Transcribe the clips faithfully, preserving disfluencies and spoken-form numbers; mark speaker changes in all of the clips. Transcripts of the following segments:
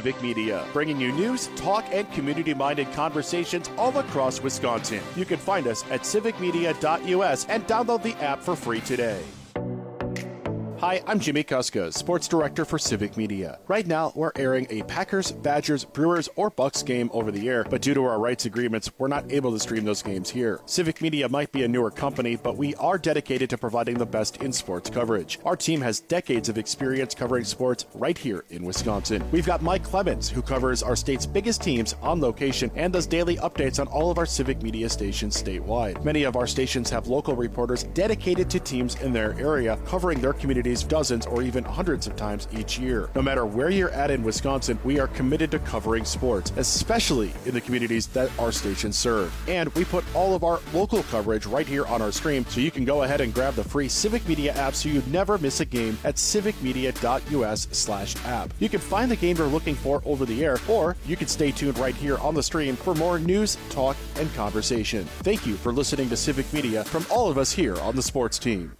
Speaker 1: Civic Media, bringing you news, talk, and community-minded conversations all across Wisconsin. You can find us at civic media dot U S and download the app for free today. Hi, I'm Jimmy Kuska, Sports Director for Civic Media. Right now, we're airing a Packers, Badgers, Brewers, or Bucks game over the air, but due to our rights agreements, we're not able to stream those games here. Civic Media might be a newer company, but we are dedicated to providing the best in sports coverage. Our team has decades of experience covering sports right here in Wisconsin. We've got Mike Clemens, who covers our state's biggest teams on location and does daily updates on all of our Civic Media stations statewide. Many of our stations have local reporters dedicated to teams in their area, covering their communities dozens or even hundreds of times each year. No matter where you're at in Wisconsin, we are committed to covering sports, especially in the communities that our stations serve. And we put all of our local coverage right here on our stream, so you can go ahead and grab the free Civic Media app so you never miss a game at civic media dot U S slash app. You can find the game you're looking for over the air, or you can stay tuned right here on the stream for more news, talk, and conversation. Thank you for listening to Civic Media from all of us here on the sports team.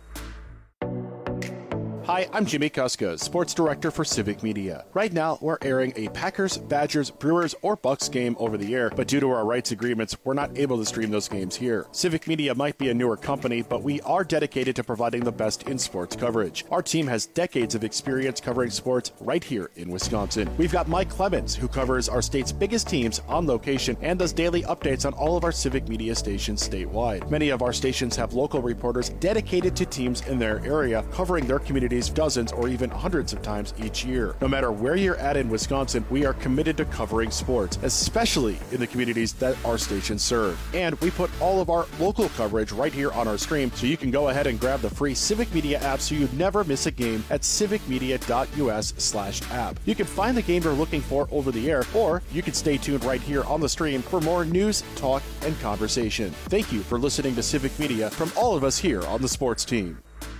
Speaker 1: Hi, I'm Jimmy Kuska, Sports Director for Civic Media. Right now, we're airing a Packers, Badgers, Brewers, or Bucks game over the air, but due to our rights agreements, we're not able to stream those games here. Civic Media might be a newer company, but we are dedicated to providing the best in sports coverage. Our team has decades of experience covering sports right here in Wisconsin. We've got Mike Clemens, who covers our state's biggest teams on location and does daily updates on all of our Civic Media stations statewide. Many of our stations have local reporters dedicated to teams in their area, covering their communities dozens or even hundreds of times each year. No matter where you're at in Wisconsin, we are committed to covering sports, especially in the communities that our stations serve. And we put all of our local coverage right here on our stream, so you can go ahead and grab the free Civic Media app so you never miss a game at civic media dot U S slash app. You can find the game you're looking for over the air, or you can stay tuned right here on the stream for more news, talk, and conversation. Thank you for listening to Civic Media from all of us here on the sports team.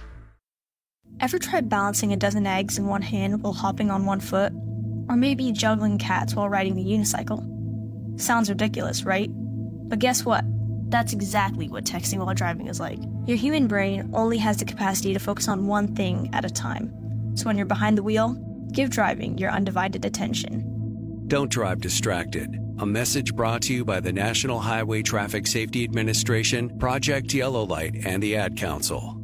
Speaker 2: Ever tried balancing a dozen eggs in one hand while hopping on one foot? Or maybe juggling cats while riding the unicycle? Sounds ridiculous, right? But guess what? That's exactly what texting while driving is like. Your human brain only has the capacity to focus on one thing at a time. So when you're behind the wheel, give driving your undivided attention.
Speaker 3: Don't drive distracted. A message brought to you by the National Highway Traffic Safety Administration, Project Yellow Light, and the Ad Council.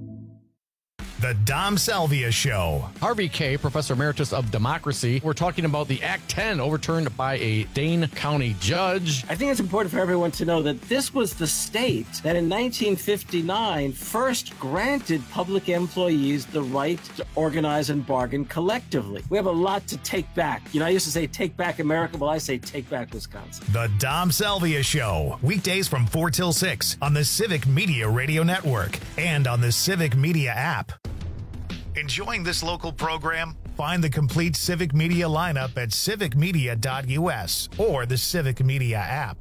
Speaker 4: The Dom Salvia Show.
Speaker 5: Harvey Kaye, Professor Emeritus of Democracy. We're talking about the Act ten overturned by a Dane County judge.
Speaker 6: I think it's important for everyone to know that this was the state that in nineteen fifty-nine first granted public employees the right to organize and bargain collectively. We have a lot to take back. You know, I used to say take back America. Well, I say take back Wisconsin.
Speaker 4: The Dom Salvia Show. Weekdays from four till six on the Civic Media Radio Network and on the Civic Media app. Enjoying this local program? Find the complete Civic Media lineup at civic media dot U S or the Civic Media app.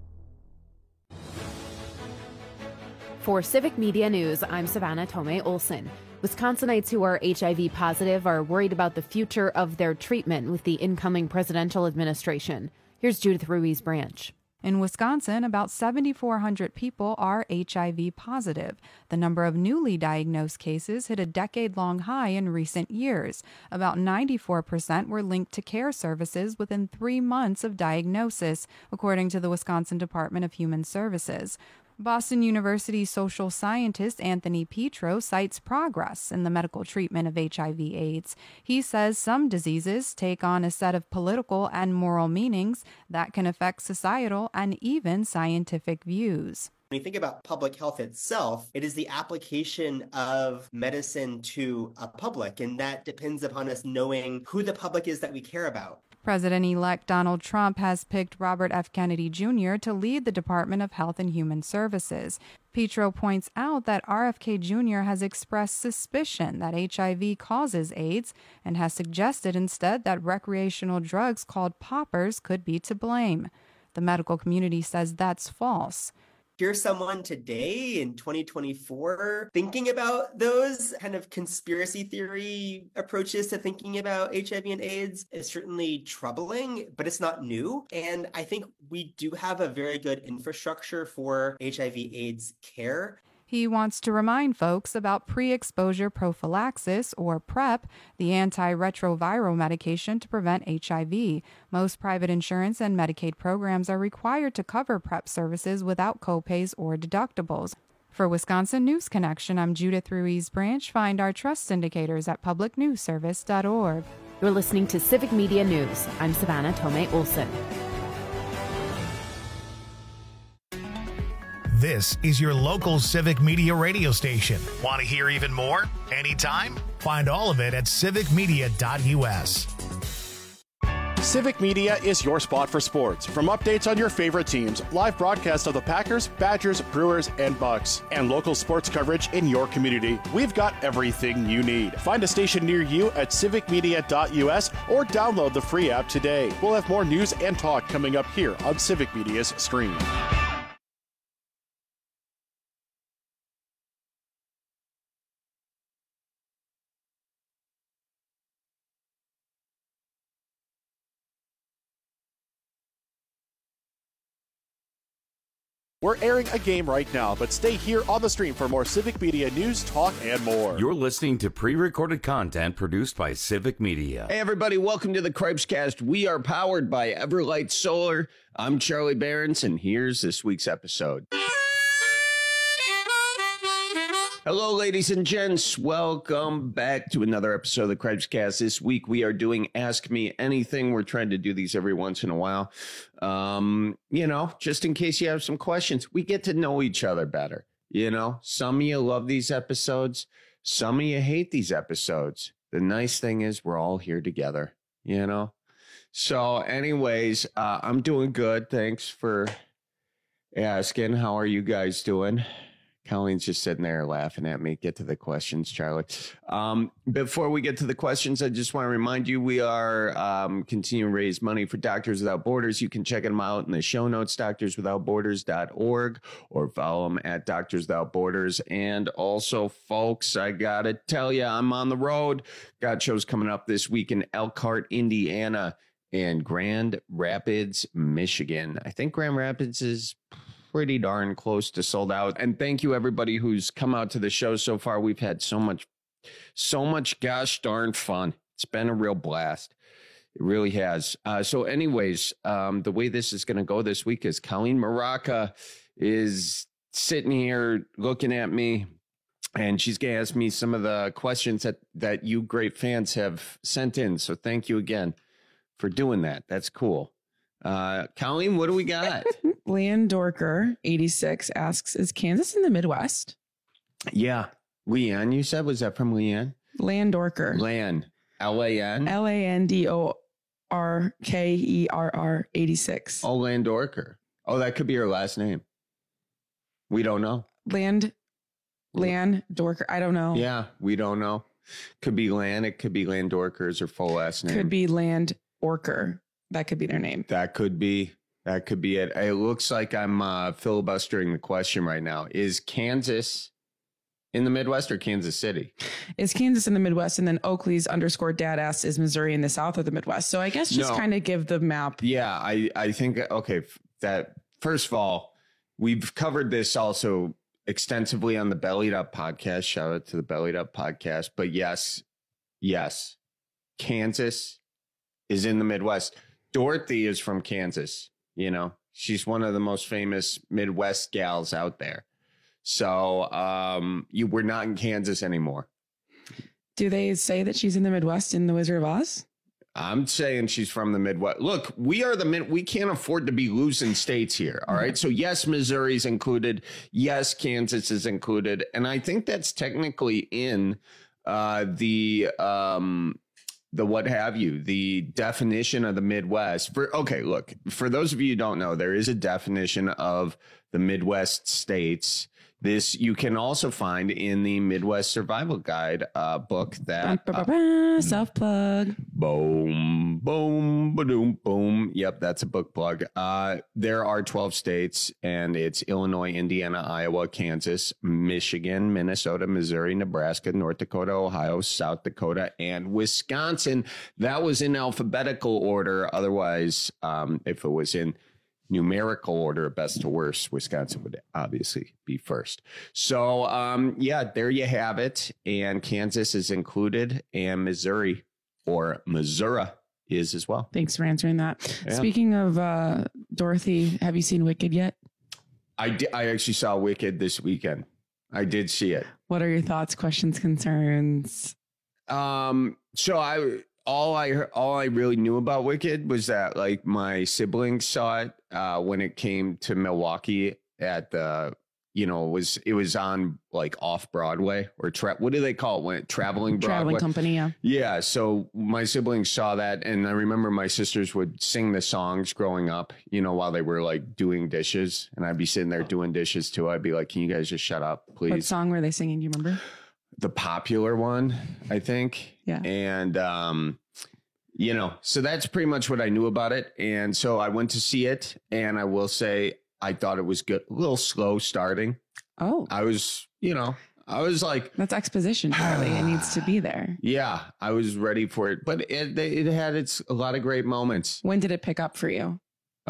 Speaker 7: For Civic Media News, I'm Savannah Tomei Olson. Wisconsinites who are H I V positive are worried about the future of their treatment with the incoming presidential administration. Here's Judith Ruiz Branch.
Speaker 8: In Wisconsin, about seven thousand four hundred people are H I V positive. The number of newly diagnosed cases hit a decade-long high in recent years. About ninety-four percent were linked to care services within three months of diagnosis, according to the Wisconsin Department of Human Services. Boston University social scientist Anthony Petro cites progress in the medical treatment of H I V AIDS. He says some diseases take on a set of political and moral meanings that can affect societal and even scientific views.
Speaker 9: When you think about public health itself, it is the application of medicine to a public, and that depends upon us knowing who the public is that we care about.
Speaker 8: President-elect Donald Trump has picked Robert F. Kennedy Junior to lead the Department of Health and Human Services. Petro points out that R F K Junior has expressed suspicion that H I V causes AIDS and has suggested instead that recreational drugs called poppers could be to blame. The medical community says that's false.
Speaker 9: Here's someone today in twenty twenty-four thinking about those kind of conspiracy theory approaches to thinking about H I V and AIDS is certainly troubling, but it's not new. And I think we do have a very good infrastructure for H I V AIDS care.
Speaker 8: He wants to remind folks about pre-exposure prophylaxis, or PrEP, the antiretroviral medication to prevent H I V. Most private insurance and Medicaid programs are required to cover PrEP services without copays or deductibles. For Wisconsin News Connection, I'm Judith Ruiz Branch. Find our trust indicators at public news service dot org.
Speaker 7: You're listening to Civic Media News. I'm Savannah Tomei Olson.
Speaker 4: This is your local Civic Media radio station. Want to hear even more? Anytime? Find all of it at civic media dot u s.
Speaker 1: Civic Media is your spot for sports. From updates on your favorite teams, live broadcasts of the Packers, Badgers, Brewers, and Bucks, and local sports coverage in your community, we've got everything you need. Find a station near you at civic media dot u s or download the free app today. We'll have more news and talk coming up here on Civic Media's screen. We're airing a game right now, but stay here on the stream for more Civic Media news, talk, and more.
Speaker 10: You're listening to pre-recorded content produced by Civic Media.
Speaker 11: Hey, everybody. Welcome to the Cripescast. We are powered by Everlight Solar. I'm Charlie Behrens, and here's this week's episode. Hello, ladies and gents. Welcome back to another episode of the Cripescast. This week, we are doing Ask Me Anything. We're trying to do these every once in a while. Um, you know, just in case you have some questions, we get to know each other better. You know, some of you love these episodes. Some of you hate these episodes. The nice thing is we're all here together, you know? So anyways, uh, I'm doing good. Thanks for asking. How are you guys doing? Colleen's just sitting there laughing at me. Get to the questions, Charlie. Um, before we get to the questions, I just want to remind you we are um, continuing to raise money for Doctors Without Borders. You can check them out in the show notes, doctors without borders dot org, or follow them at Doctors Without Borders. And also, folks, I got to tell you, I'm on the road. Got shows coming up this week in Elkhart, Indiana, and Grand Rapids, Michigan. I think Grand Rapids is pretty darn close to sold out. And thank you, everybody who's come out to the show so far. We've had so much, so much gosh darn fun. It's been a real blast. It really has. Uh, so anyways, um, the way this is going to go this week is Colleen Maraca is sitting here looking at me, and she's going to ask me some of the questions that, that you great fans have sent in. So thank you again for doing that. That's cool. Uh, Colleen, what do we got?
Speaker 12: Leanne Dorker, eighty-six, asks, is Kansas in the Midwest?
Speaker 11: Yeah. Leanne, you said, was that from Leanne?
Speaker 12: Leanne Dorker.
Speaker 11: Leanne. L A N?
Speaker 12: L A N D O R K E R R, eighty-six.
Speaker 11: Oh, Leanne Dorker. Oh, that could be her last name. We don't know.
Speaker 12: Land, Leanne Dorker. I don't know.
Speaker 11: Yeah, we don't know. Could be Lan. It could be Leanne Dorker's her full last name.
Speaker 12: Could be Land Orker. That could be their name.
Speaker 11: That could be. That could be it. It looks like I'm uh, filibustering the question right now. Is Kansas in the Midwest or Kansas City?
Speaker 12: Is Kansas in the Midwest? And then Oakley's underscore dad asks, is Missouri in the South or the Midwest? So I guess just
Speaker 11: No.
Speaker 12: kind of give the map.
Speaker 11: Yeah, I, I think, okay, that first of all, we've covered this also extensively on the Bellied Up podcast. Shout out to the Bellied Up podcast. But yes, yes, Kansas is in the Midwest. Dorothy is from Kansas. You know, she's one of the most famous Midwest gals out there. So um, you we're not in Kansas anymore.
Speaker 12: Do they say that she's in the Midwest in The Wizard of Oz?
Speaker 11: I'm saying she's from the Midwest. Look, we are the mid. We can't afford to be losing states here. All right. So, yes, Missouri's included. Yes, Kansas is included. And I think that's technically in uh, the um, the what have you, the definition of the Midwest. For OK, look, for those of you who don't know, there is a definition of the Midwest states. This you can also find in the Midwest Survival Guide uh, book that
Speaker 12: uh, self plug.
Speaker 11: Boom, boom, boom, boom. Yep, that's a book plug. Uh, there are twelve states, and it's Illinois, Indiana, Iowa, Kansas, Michigan, Minnesota, Missouri, Nebraska, North Dakota, Ohio, South Dakota, and Wisconsin. That was in alphabetical order. Otherwise, um, if it was in numerical order of best to worst, Wisconsin would obviously be first. So, um, yeah, there you have it. And Kansas is included, and Missouri or Missouri is as well.
Speaker 12: Thanks for answering that.
Speaker 11: Yeah.
Speaker 12: Speaking of uh, Dorothy, have you seen Wicked yet?
Speaker 11: I did, I actually saw Wicked this weekend. I did see it.
Speaker 12: What are your thoughts, questions, concerns?
Speaker 11: Um, so I all I heard- all I really knew about Wicked was that like my siblings saw it uh, when it came to Milwaukee at the you know it was it was on like off Broadway or tra- what do they call it when it, traveling Broadway?
Speaker 12: Traveling company, yeah.
Speaker 11: Yeah, so my siblings saw that, and I remember my sisters would sing the songs growing up, you know, while they were like doing dishes, and I'd be sitting there doing dishes too. I'd be like, "Can you guys just shut up, please?"
Speaker 12: What song were they singing? Do you remember?
Speaker 11: The popular one, I think.
Speaker 12: Yeah.
Speaker 11: And, um, you know, so that's pretty much what I knew about it. And so I went to see it, and I will say I thought it was good, a little slow starting.
Speaker 12: Oh,
Speaker 11: I was, you know, I was like,
Speaker 12: that's exposition, Charlie. It needs to be there.
Speaker 11: Yeah, I was ready for it, but it it had its a lot of great moments.
Speaker 12: When did it pick up for you?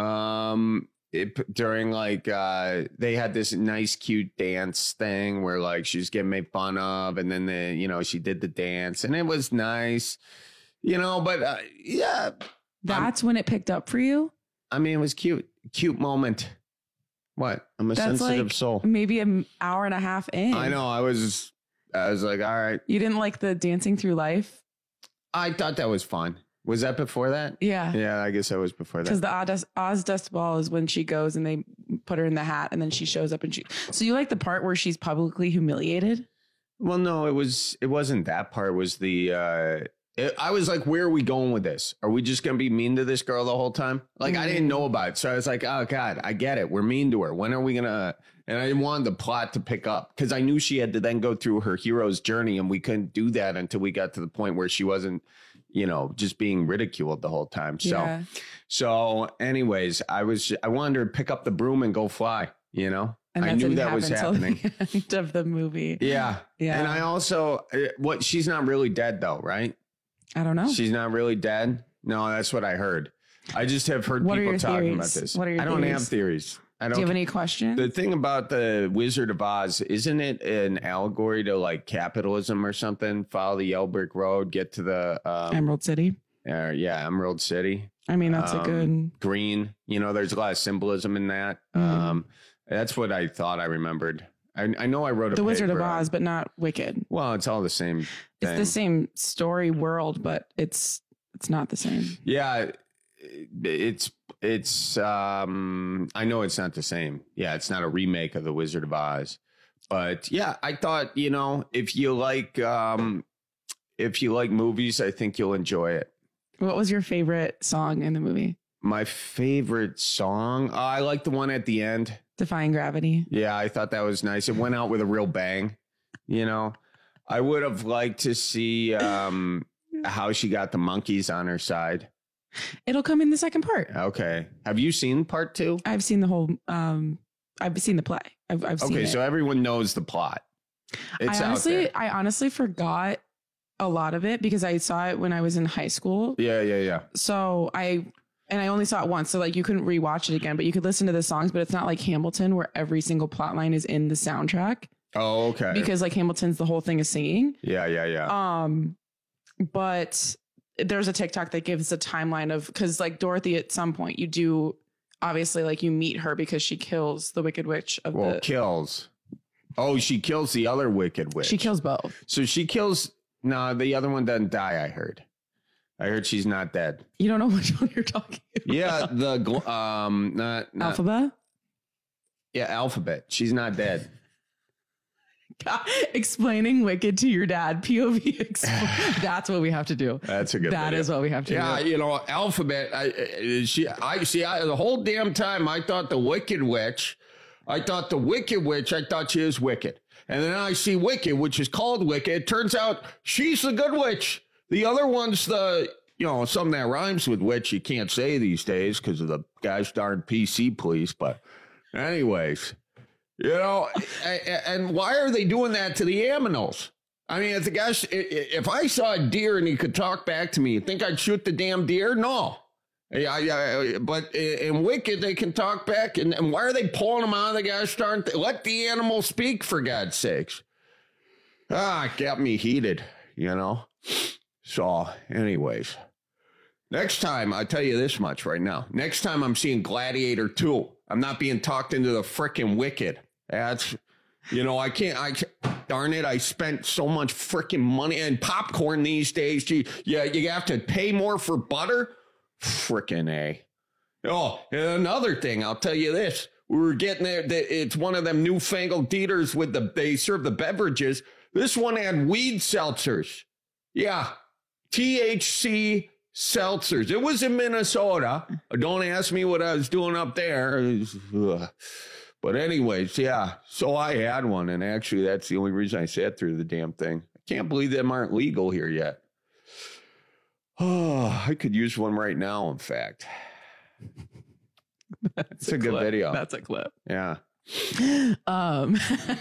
Speaker 11: Um, it during like uh, they had this nice, cute dance thing where like she was getting made fun of, and then the you know she did the dance, and it was nice, you know. But uh, yeah,
Speaker 12: that's I'm, when it picked up for you.
Speaker 11: I mean, it was cute, cute moment. What? I'm a
Speaker 12: That's
Speaker 11: sensitive
Speaker 12: like
Speaker 11: soul.
Speaker 12: Maybe an hour and a half in.
Speaker 11: I know. I was. I was like, all right.
Speaker 12: You didn't like the dancing through life?
Speaker 11: I thought that was fun. Was that before that?
Speaker 12: Yeah.
Speaker 11: Yeah, I guess that was before that.
Speaker 12: Because the Oz, Oz Dust Ball is when she goes and they put her in the hat, and then she shows up and she. So you like the part where she's publicly humiliated?
Speaker 11: Well, no, it was. It wasn't that part. It was the. Uh, it, I was like, where are we going with this? Are we just gonna be mean to this girl the whole time? Like, mm-hmm. I didn't know about it, so I was like, oh God, I get it. We're mean to her. When are we gonna? And I didn't want the plot to pick up because I knew she had to then go through her hero's journey, and we couldn't do that until we got to the point where she wasn't, you know, just being ridiculed the whole time. So,
Speaker 12: Yeah.
Speaker 11: so anyways, I was, I wanted her to pick up the broom and go fly, you know,
Speaker 12: And
Speaker 11: I
Speaker 12: that
Speaker 11: knew
Speaker 12: didn't
Speaker 11: that was
Speaker 12: happen till
Speaker 11: happening.
Speaker 12: the end of the movie.
Speaker 11: Yeah.
Speaker 12: Yeah.
Speaker 11: And I also, uh, what, she's not really dead though, right?
Speaker 12: I don't know.
Speaker 11: She's not really dead. No, that's what I heard. I just have heard
Speaker 12: What are
Speaker 11: people
Speaker 12: your
Speaker 11: talking
Speaker 12: theories?
Speaker 11: about this.
Speaker 12: What are your
Speaker 11: I don't
Speaker 12: theories?
Speaker 11: have theories. I don't
Speaker 12: Do you have
Speaker 11: ca-
Speaker 12: any questions?
Speaker 11: The thing about the Wizard of Oz, isn't it an allegory to like capitalism or something? Follow the Yellow Brick Road, get to the um,
Speaker 12: Emerald City.
Speaker 11: Uh, yeah, Emerald City.
Speaker 12: I mean, that's
Speaker 11: Um,
Speaker 12: a good.
Speaker 11: green. You know, there's a lot of symbolism in that.
Speaker 12: Mhm.
Speaker 11: Um, that's what I thought I remembered. I, I know I wrote a
Speaker 12: The Wizard of
Speaker 11: paper on-
Speaker 12: Oz, but not Wicked.
Speaker 11: Well, it's all the same
Speaker 12: It's
Speaker 11: thing.
Speaker 12: the same story world, but it's it's not the same.
Speaker 11: Yeah, it's it's. Um, I know it's not the same. Yeah, it's not a remake of the Wizard of Oz, but yeah, I thought you know if you like um, if you like movies, I think you'll enjoy it.
Speaker 12: What was your favorite song in the movie?
Speaker 11: My favorite song, oh, I like the one at the end.
Speaker 12: Defying Gravity.
Speaker 11: Yeah, I thought that was nice. It went out with a real bang. You know, I would have liked to see um, how she got the monkeys on her side.
Speaker 12: It'll come in the second part.
Speaker 11: Okay. Have you seen part two?
Speaker 12: I've seen the whole. Um, I've seen the play. I've, I've seen
Speaker 11: Okay,
Speaker 12: it.
Speaker 11: so everyone knows the plot. It's
Speaker 12: I honestly,
Speaker 11: out there.
Speaker 12: I honestly forgot a lot of it because I saw it when I was in high school.
Speaker 11: Yeah, yeah, yeah.
Speaker 12: So I and I only saw it once, so like you couldn't rewatch it again, but you could listen to the songs. But it's not like Hamilton where every single plot line is in the soundtrack.
Speaker 11: Oh, okay.
Speaker 12: Because like Hamilton's the whole thing is singing.
Speaker 11: Yeah, yeah, yeah.
Speaker 12: Um, but there's a TikTok that gives a timeline of because like Dorothy at some point you do obviously like you meet her because she kills the Wicked Witch of
Speaker 11: Well,
Speaker 12: the
Speaker 11: kills. Oh, she kills the other Wicked Witch.
Speaker 12: she kills both.
Speaker 11: So she kills. No, the other one doesn't die. I heard. I heard she's not dead.
Speaker 12: You don't know which one you're talking about.
Speaker 11: Yeah, the gl- um, not, not
Speaker 12: Alphabet.
Speaker 11: Yeah, Alphabet. She's not dead.
Speaker 12: God, explaining Wicked to your dad. P O V. Expl- That's what we have to do.
Speaker 11: That's a good.
Speaker 12: That
Speaker 11: video.
Speaker 12: is what we have to
Speaker 11: yeah,
Speaker 12: do.
Speaker 11: you know, Alphabet. I, I- she. I see. I, the whole damn time, I thought the Wicked Witch. I thought the Wicked Witch. I thought she was wicked, and then I see Wicked, which is called Wicked. It turns out she's the good witch. The other one's the, you know, something that rhymes with witch. You can't say these days because of the gosh darn P C police. But, anyways. You know, and why are they doing that to the aminals? I mean, if the guy, if I saw a deer and he could talk back to me, you think I'd shoot the damn deer? No, Yeah, yeah, but in Wicked, they can talk back. And, and why are they pulling them out of the guy's starting? Th- Let the animal speak, for God's sakes. Ah, it got me heated, you know? So, anyways, next time, I'll tell you this much right now. Next time I'm seeing Gladiator two, I'm not being talked into the frickin' Wicked. That's, you know, I can't, I darn it, I spent so much frickin' money and popcorn these days. Gee, yeah, you have to pay more for butter? Frickin' A. Oh, and another thing, I'll tell you this. We were getting there. It's one of them newfangled theaters with the, they serve the beverages. This one had weed seltzers. Yeah. T H C seltzers. It was in Minnesota. Don't ask me what I was doing up there. Was, but anyways, yeah. So I had one. And actually, that's the only reason I sat through the damn thing. I can't believe them aren't legal here yet. Oh, I could use one right now, in fact. That's a, a good
Speaker 12: clip.
Speaker 11: video.
Speaker 12: That's a clip.
Speaker 11: Yeah.
Speaker 12: Um,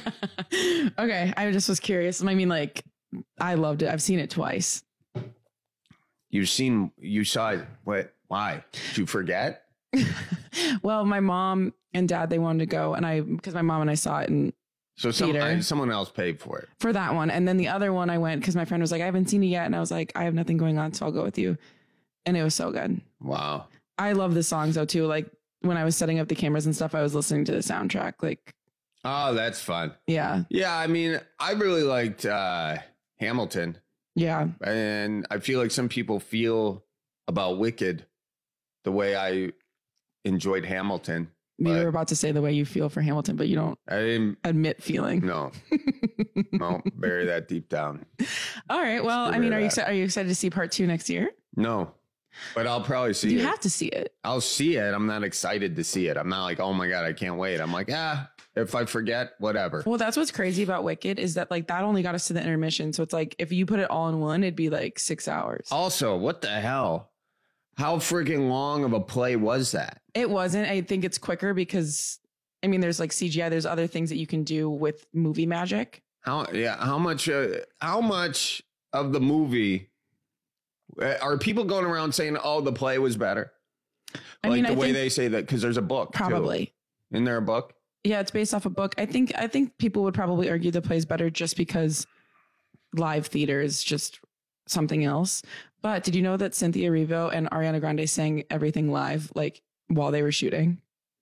Speaker 12: okay. I just was curious. I mean, like, I loved it. I've seen it twice.
Speaker 11: You've seen, you saw it. What? Why? Did you forget?
Speaker 12: Well, my mom and dad, they wanted to go. And I, because my mom and I saw it in
Speaker 11: So some,
Speaker 12: theater.
Speaker 11: I, someone else paid for it.
Speaker 12: For that one. And then the other one I went because my friend was like, I haven't seen it yet. And I was like, I have nothing going on, so I'll go with you. And it was so good.
Speaker 11: Wow.
Speaker 12: I love the songs though, too. Like when I was setting up the cameras and stuff, I was listening to the soundtrack. Like,
Speaker 11: oh, that's fun.
Speaker 12: Yeah.
Speaker 11: Yeah. I mean, I really liked uh, Hamilton.
Speaker 12: Yeah.
Speaker 11: And I feel like some people feel about Wicked the way I enjoyed Hamilton.
Speaker 12: You were about to say the way you feel for Hamilton, but you don't
Speaker 11: I didn't
Speaker 12: admit feeling.
Speaker 11: No. No, bury that deep down.
Speaker 12: All right. Well,
Speaker 11: Just
Speaker 12: I mean,
Speaker 11: bury
Speaker 12: are you
Speaker 11: that.
Speaker 12: exci- are you excited to see part two next year?
Speaker 11: No. But I'll probably see
Speaker 12: You
Speaker 11: it.
Speaker 12: have to see it.
Speaker 11: I'll see it. I'm not excited to see it. I'm not like, oh my God, I can't wait. I'm like, ah, if I forget, whatever.
Speaker 12: Well, that's what's crazy about Wicked is that like that only got us to the intermission. So it's like if you put it all in one, it'd be like six hours.
Speaker 11: Also, what the hell? How freaking long of a play was that?
Speaker 12: It wasn't. I think it's quicker because I mean, there's like C G I. There's other things that you can do with movie magic.
Speaker 11: How? Yeah. How much? Uh, how much of the movie uh, are people going around saying, "Oh, the play was better"?
Speaker 12: I
Speaker 11: like
Speaker 12: mean,
Speaker 11: the
Speaker 12: I
Speaker 11: way
Speaker 12: think
Speaker 11: they say that because there's a book. too.
Speaker 12: probably.
Speaker 11: Isn't there a book?
Speaker 12: Yeah, it's based off a book. I think. I think people would probably argue the play's better just because live theater is just something else. But did you know that Cynthia Erivo and Ariana Grande sang everything live, like while they were shooting?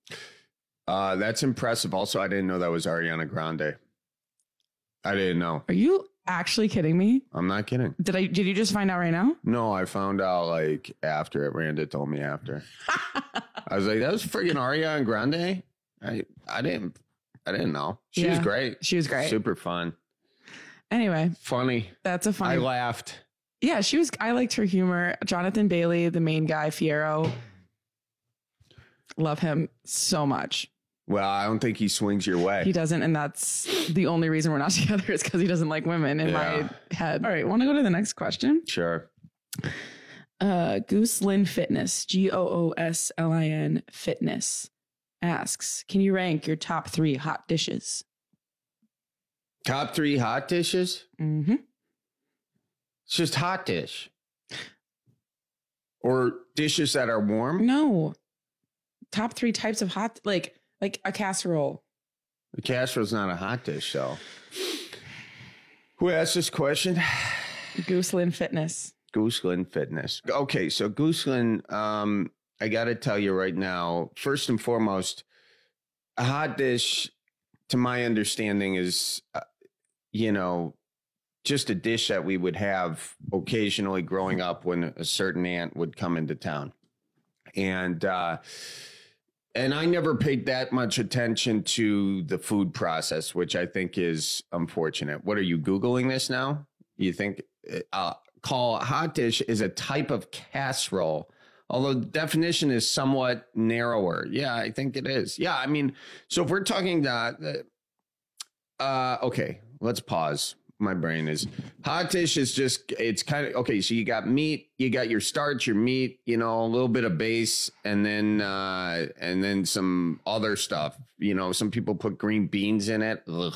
Speaker 11: Uh, that's impressive. Also, I didn't know that was Ariana Grande. I didn't know.
Speaker 12: Are you actually kidding me?
Speaker 11: I'm not kidding.
Speaker 12: Did I? Did you just find out right now?
Speaker 11: No, I found out like after it. Randa told me after. I was like, that was freaking Ariana Grande. I I didn't I didn't know. She
Speaker 12: Yeah,
Speaker 11: was great.
Speaker 12: she was great.
Speaker 11: Super fun.
Speaker 12: Anyway,
Speaker 11: Funny.
Speaker 12: that's a funny.
Speaker 11: I laughed.
Speaker 12: Yeah, she was. I liked her humor. Jonathan Bailey, the main guy, Fierro. Love him so much.
Speaker 11: Well, I don't think he swings your way.
Speaker 12: He doesn't, and that's the only reason we're not together is because he doesn't like women in
Speaker 11: Yeah.
Speaker 12: my head. All right, want to go to the next question?
Speaker 11: Sure.
Speaker 12: Uh, Gooselin Fitness, G O O S L I N Fitness, asks, can you rank your top three hot dishes?
Speaker 11: Top three hot dishes?
Speaker 12: Mm-hmm.
Speaker 11: It's just hot dish. Or dishes that are warm?
Speaker 12: No. Top three types of hot, like like a casserole.
Speaker 11: The casserole's not a hot dish, though. Who asked this question?
Speaker 12: Gooselin Fitness.
Speaker 11: Gooselin Fitness. Okay, so Gooselin, um, I got to tell you right now, first and foremost, a hot dish, to my understanding, is, uh, you know, just a dish that we would have occasionally growing up when a certain aunt would come into town. And, uh, and I never paid that much attention to the food process, which I think is unfortunate. What are you Googling this now? You think, uh, call hot dish is a type of casserole, although the definition is somewhat narrower. Yeah, I think it is. Yeah, I mean, so if we're talking, uh, uh, okay, let's pause. My brain is hot dish is just, it's kind of, okay, so you got meat, you got your starch, your meat, you know, a little bit of base, and then, uh, and then some other stuff. You know, some people put green beans in it. Ugh.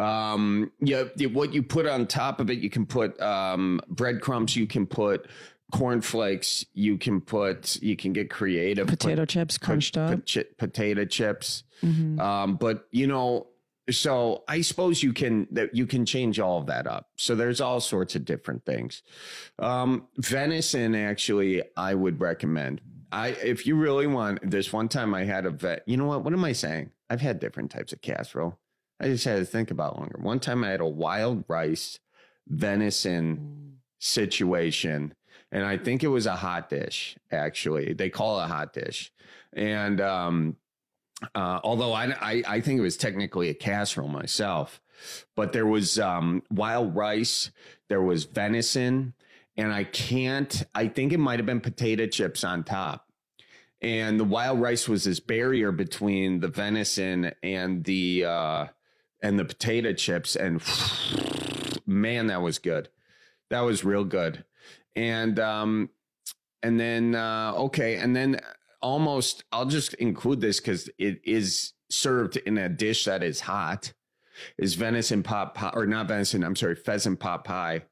Speaker 11: Um, yeah, what you put on top of it, you can put um, breadcrumbs, you can put cornflakes. You can put, you can get creative.
Speaker 12: Potato
Speaker 11: put,
Speaker 12: chips crunched
Speaker 11: put,
Speaker 12: up.
Speaker 11: Put chi- potato chips.
Speaker 12: Mm-hmm.
Speaker 11: Um, but, you know, so I suppose you can, that you can change all of that up. So there's all sorts of different things. Um, venison, actually, I would recommend. I, if you really want, this one time I had a vet, you know what, what am I saying? I've had different types of casserole. I just had to think about longer. One time I had a wild rice venison situation, and I think it was a hot dish, actually. They call it a hot dish. And, um, Uh, although I, I, I think it was technically a casserole myself, but there was um, wild rice, there was venison, and I can't, I think it might have been potato chips on top. And the wild rice was this barrier between the venison and the, uh, and the potato chips. And man, that was good. That was real good. And, um, and then, uh, okay. And then, almost, I'll just include this because it is served in a dish that is hot, is venison pot pie, or not venison, I'm sorry, pheasant pot pie.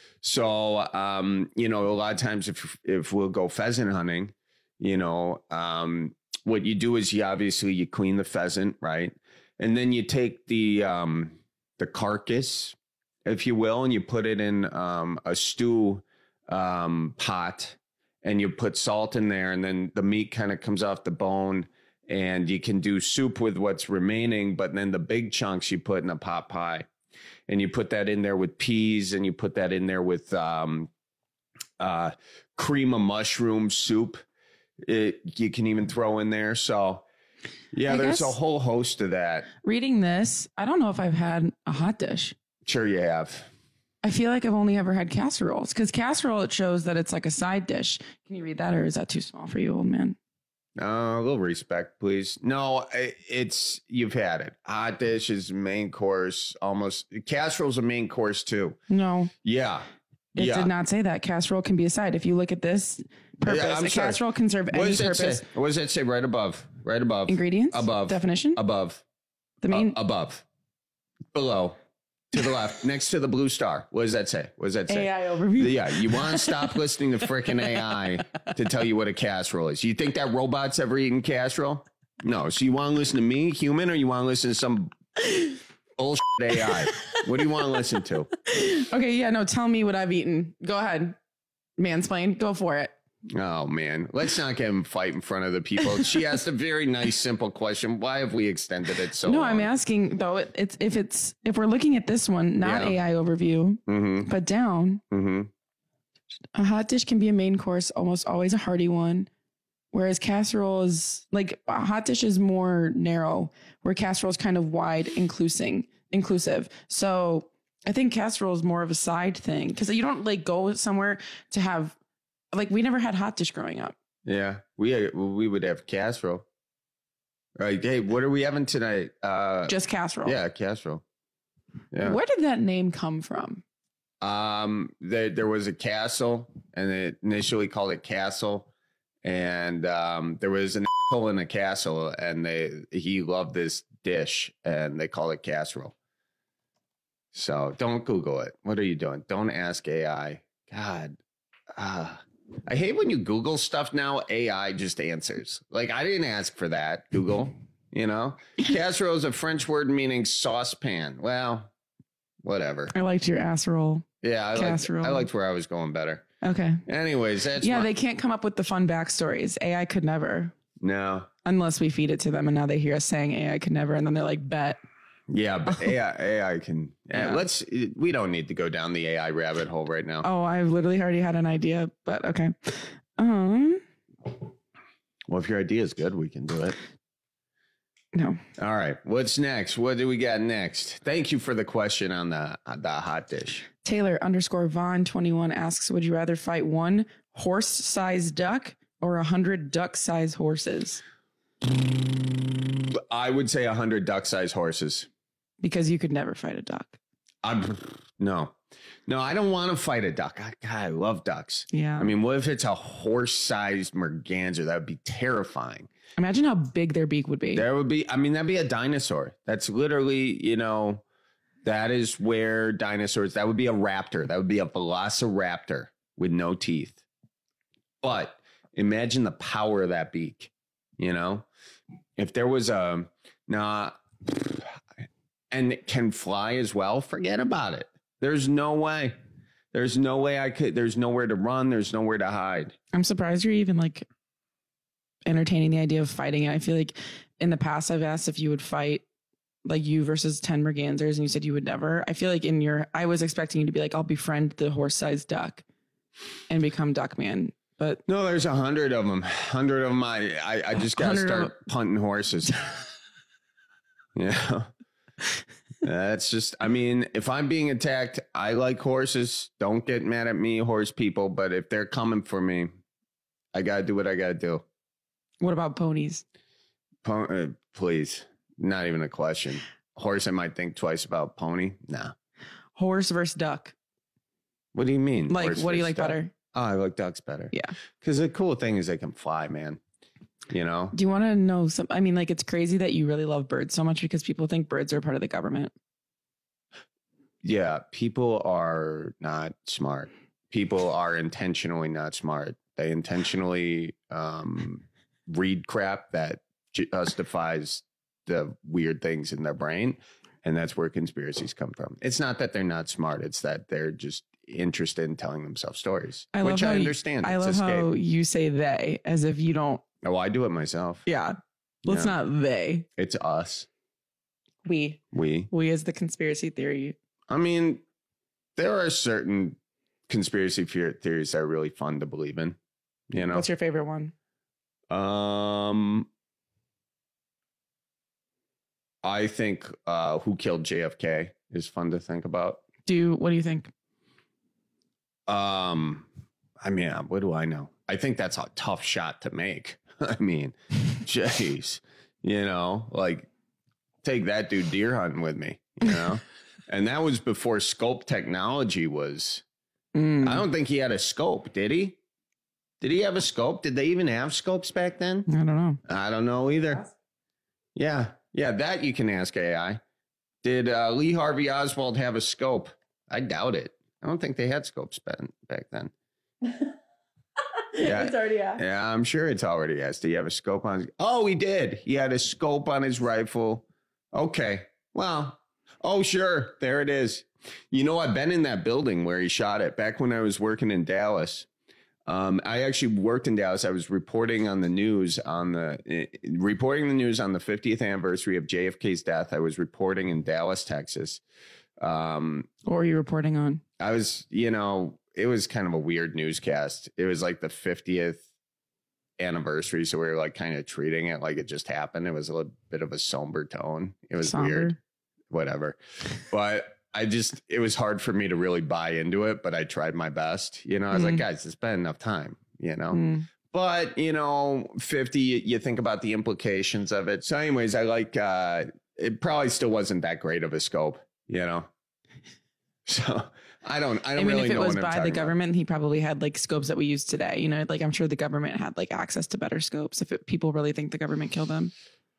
Speaker 11: So, um, you know, a lot of times if, if we'll go pheasant hunting, you know, um, what you do is you obviously, you clean the pheasant, right? And then you take the, um, the carcass, if you will, and you put it in um, a stew um, pot. And you put salt in there, and then the meat kind of comes off the bone, and you can do soup with what's remaining. But then the big chunks you put in a pot pie, and you put that in there with peas, and you put that in there with um, uh, cream of mushroom soup. It, you can even throw in there. So, yeah,
Speaker 12: I
Speaker 11: there's
Speaker 12: guess
Speaker 11: a whole host of that.
Speaker 12: Reading this, I don't know if I've had a hot dish.
Speaker 11: Sure, you have.
Speaker 12: I feel like I've only ever had casseroles, because casserole, it shows that it's like a side dish. Can you read that, or is that too small for you, old man?
Speaker 11: Uh, a little respect, please. No, it's, you've had it. Hot dish is main course, almost. Casserole's a main course too.
Speaker 12: No.
Speaker 11: Yeah.
Speaker 12: It
Speaker 11: yeah.
Speaker 12: did not say that. Casserole can be a side. If you look at this purpose,
Speaker 11: Yeah, I'm
Speaker 12: a
Speaker 11: sorry.
Speaker 12: casserole can serve
Speaker 11: What
Speaker 12: any
Speaker 11: does it
Speaker 12: purpose.
Speaker 11: say? What does it say right above? Right above.
Speaker 12: Ingredients?
Speaker 11: Above.
Speaker 12: Definition?
Speaker 11: Above.
Speaker 12: The main.
Speaker 11: Uh, above. Below. To the left. Next to the blue star. What does that say? What does that say?
Speaker 12: A I overview.
Speaker 11: Yeah. You want to stop listening to freaking A I to tell you what a casserole is. You think that robot's ever eaten casserole? No. So you want to listen to me, human, or you want to listen to some bullshit A I? What do you want to listen to?
Speaker 12: Okay, yeah, no, tell me what I've eaten. Go ahead. Mansplain. Go for it.
Speaker 11: Oh, man. Let's not get him fight in front of the people. She asked a very nice, simple question. Why have we extended it so
Speaker 12: no,
Speaker 11: long?
Speaker 12: I'm asking, though, it, it's if it's if we're looking at this one, not
Speaker 11: Yeah.
Speaker 12: A I overview,
Speaker 11: Mm-hmm.
Speaker 12: but down,
Speaker 11: Mm-hmm.
Speaker 12: a hot dish can be a main course, almost always a hearty one. Whereas casserole is like a hot dish is more narrow, where casserole is kind of wide, including inclusive. So I think casserole is more of a side thing, because you don't like go somewhere to have, like, we never had hot dish growing up.
Speaker 11: Yeah, we we would have casserole. Right. Hey, what are we having tonight? Uh,
Speaker 12: Just casserole.
Speaker 11: Yeah, casserole. Yeah.
Speaker 12: Where did that name come from?
Speaker 11: Um, there there was a castle, and they initially called it Castle, and um, there was an asshole in a castle, and they he loved this dish, and they call it casserole. So don't Google it. What are you doing? Don't ask A I. God, ah. I hate when you Google stuff now, A I just answers. Like, I didn't ask for that, Google, you know? Casserole is a French word meaning saucepan. Well, whatever.
Speaker 12: I liked your casserole.
Speaker 11: Yeah, I liked,
Speaker 12: Casserole.
Speaker 11: I liked where I was going better.
Speaker 12: Okay.
Speaker 11: Anyways, that's
Speaker 12: yeah,
Speaker 11: my-
Speaker 12: they can't come up with the fun backstories. A I could never.
Speaker 11: No.
Speaker 12: Unless we feed it to them, and now they hear us saying A I could never, and then they're like, bet.
Speaker 11: Yeah, but A I, A I can. Yeah.
Speaker 12: Yeah.
Speaker 11: Let's. We don't need to go down the A I rabbit hole right now.
Speaker 12: Oh, I literally already had an idea, but okay. Um,
Speaker 11: Well, if your idea is good, we can do it.
Speaker 12: No.
Speaker 11: All right. What's next? What do we got next? Thank you for the question on the on the hot dish.
Speaker 12: Taylor underscore Vaughn twenty-one asks, would you rather fight one horse-sized duck or a hundred duck-sized horses?
Speaker 11: I would say a hundred duck-sized horses.
Speaker 12: Because you could never fight a duck.
Speaker 11: I'm no, no. I don't want to fight a duck. I, God, I love ducks.
Speaker 12: Yeah.
Speaker 11: I mean, what if it's a horse-sized merganser? That would be terrifying.
Speaker 12: Imagine how big their beak would be.
Speaker 11: There would be. I mean, that'd be a dinosaur. That's literally, you know, that is where dinosaurs. That would be a raptor. That would be a velociraptor with no teeth. But imagine the power of that beak, you know? If there was a, nah, and it can fly as well, forget about it. There's no way. There's no way I could, there's nowhere to run. There's nowhere to hide.
Speaker 12: I'm surprised you're even like entertaining the idea of fighting it. I feel like in the past I've asked if you would fight like you versus ten mergansers, and you said you would never. I feel like in your, I was expecting you to be like, I'll befriend the horse-sized duck and become Duckman. But
Speaker 11: no, there's a hundred of them. Hundred of them. I, I, I just got to start punting horses. Yeah. That's just, I mean, if I'm being attacked, I like horses. Don't get mad at me, horse people. But if they're coming for me, I got to do what I got to do.
Speaker 12: What about ponies?
Speaker 11: Po- uh, please. Not even a question. Horse, I might think twice about. Pony. Nah.
Speaker 12: Horse versus duck.
Speaker 11: What do you mean?
Speaker 12: Like,
Speaker 11: horse
Speaker 12: what do you like
Speaker 11: duck?
Speaker 12: better?
Speaker 11: Oh, I like ducks better.
Speaker 12: Yeah.
Speaker 11: Because the cool thing is they can fly, man. You know?
Speaker 12: Do you want to know some? I mean, like, it's crazy that you really love birds so much because people think birds are part of the government.
Speaker 11: Yeah. People are not smart. People are intentionally not smart. They intentionally um, read crap that justifies the weird things in their brain. And that's where conspiracies come from. It's not that they're not smart. It's that they're just interested in telling themselves stories,
Speaker 12: I
Speaker 11: which
Speaker 12: love
Speaker 11: I
Speaker 12: how
Speaker 11: understand.
Speaker 12: You, I
Speaker 11: It's
Speaker 12: love
Speaker 11: escape.
Speaker 12: how you say they as if you don't.
Speaker 11: Oh, I do it myself.
Speaker 12: Yeah. Well, it's
Speaker 11: Yeah.
Speaker 12: not they.
Speaker 11: It's us.
Speaker 12: We.
Speaker 11: We.
Speaker 12: We as the conspiracy theory.
Speaker 11: I mean, there are certain conspiracy theories that are really fun to believe in. You know?
Speaker 12: What's your favorite one?
Speaker 11: Um, I think uh, who killed J F K is fun to think about.
Speaker 12: Do you, what do you think?
Speaker 11: Um, I mean, what do I know? I think that's a tough shot to make. I mean, jeez, you know, like take that dude deer hunting with me, you know? And that was before scope technology was,
Speaker 12: mm.
Speaker 11: I don't think he had a scope. Did he? Did he have a scope? Did they even have scopes back then?
Speaker 12: I don't know.
Speaker 11: I don't know either. Yeah. Yeah. That you can ask A I. Did uh, Lee Harvey Oswald have a scope? I doubt it. I don't think they had scopes back then. Yeah.
Speaker 12: It's already asked.
Speaker 11: Yeah, I'm sure it's already asked. Did he have a scope on his... Oh, he did. He had a scope on his rifle. Okay. Well, oh, sure. There it is. You know, I've been in that building where he shot it back when I was working in Dallas. Um, I actually worked in Dallas. I was reporting on the news on the uh, reporting the news on the fiftieth anniversary of J F K's death. I was reporting in Dallas, Texas. Um,
Speaker 12: what were you reporting on?
Speaker 11: I was, you know, it was kind of a weird newscast. It was like the fiftieth anniversary. So we were like kind of treating it like it just happened. It was a little bit of a somber tone. It was
Speaker 12: Somber.
Speaker 11: weird, whatever. But I just, it was hard for me to really buy into it, but I tried my best. You know, I was
Speaker 12: Mm.
Speaker 11: like, guys, it's been enough time, you know?
Speaker 12: Mm.
Speaker 11: But, you know, fifty, you think about the implications of it. So anyways, I like, uh, it probably still wasn't that great of a scope, you know? So I don't, I don't
Speaker 12: I mean,
Speaker 11: really
Speaker 12: if it
Speaker 11: know
Speaker 12: was
Speaker 11: what I'm
Speaker 12: by the
Speaker 11: talking about.
Speaker 12: government, he probably had like scopes that we use today. You know, like I'm sure the government had like access to better scopes if it, people really think the government killed them.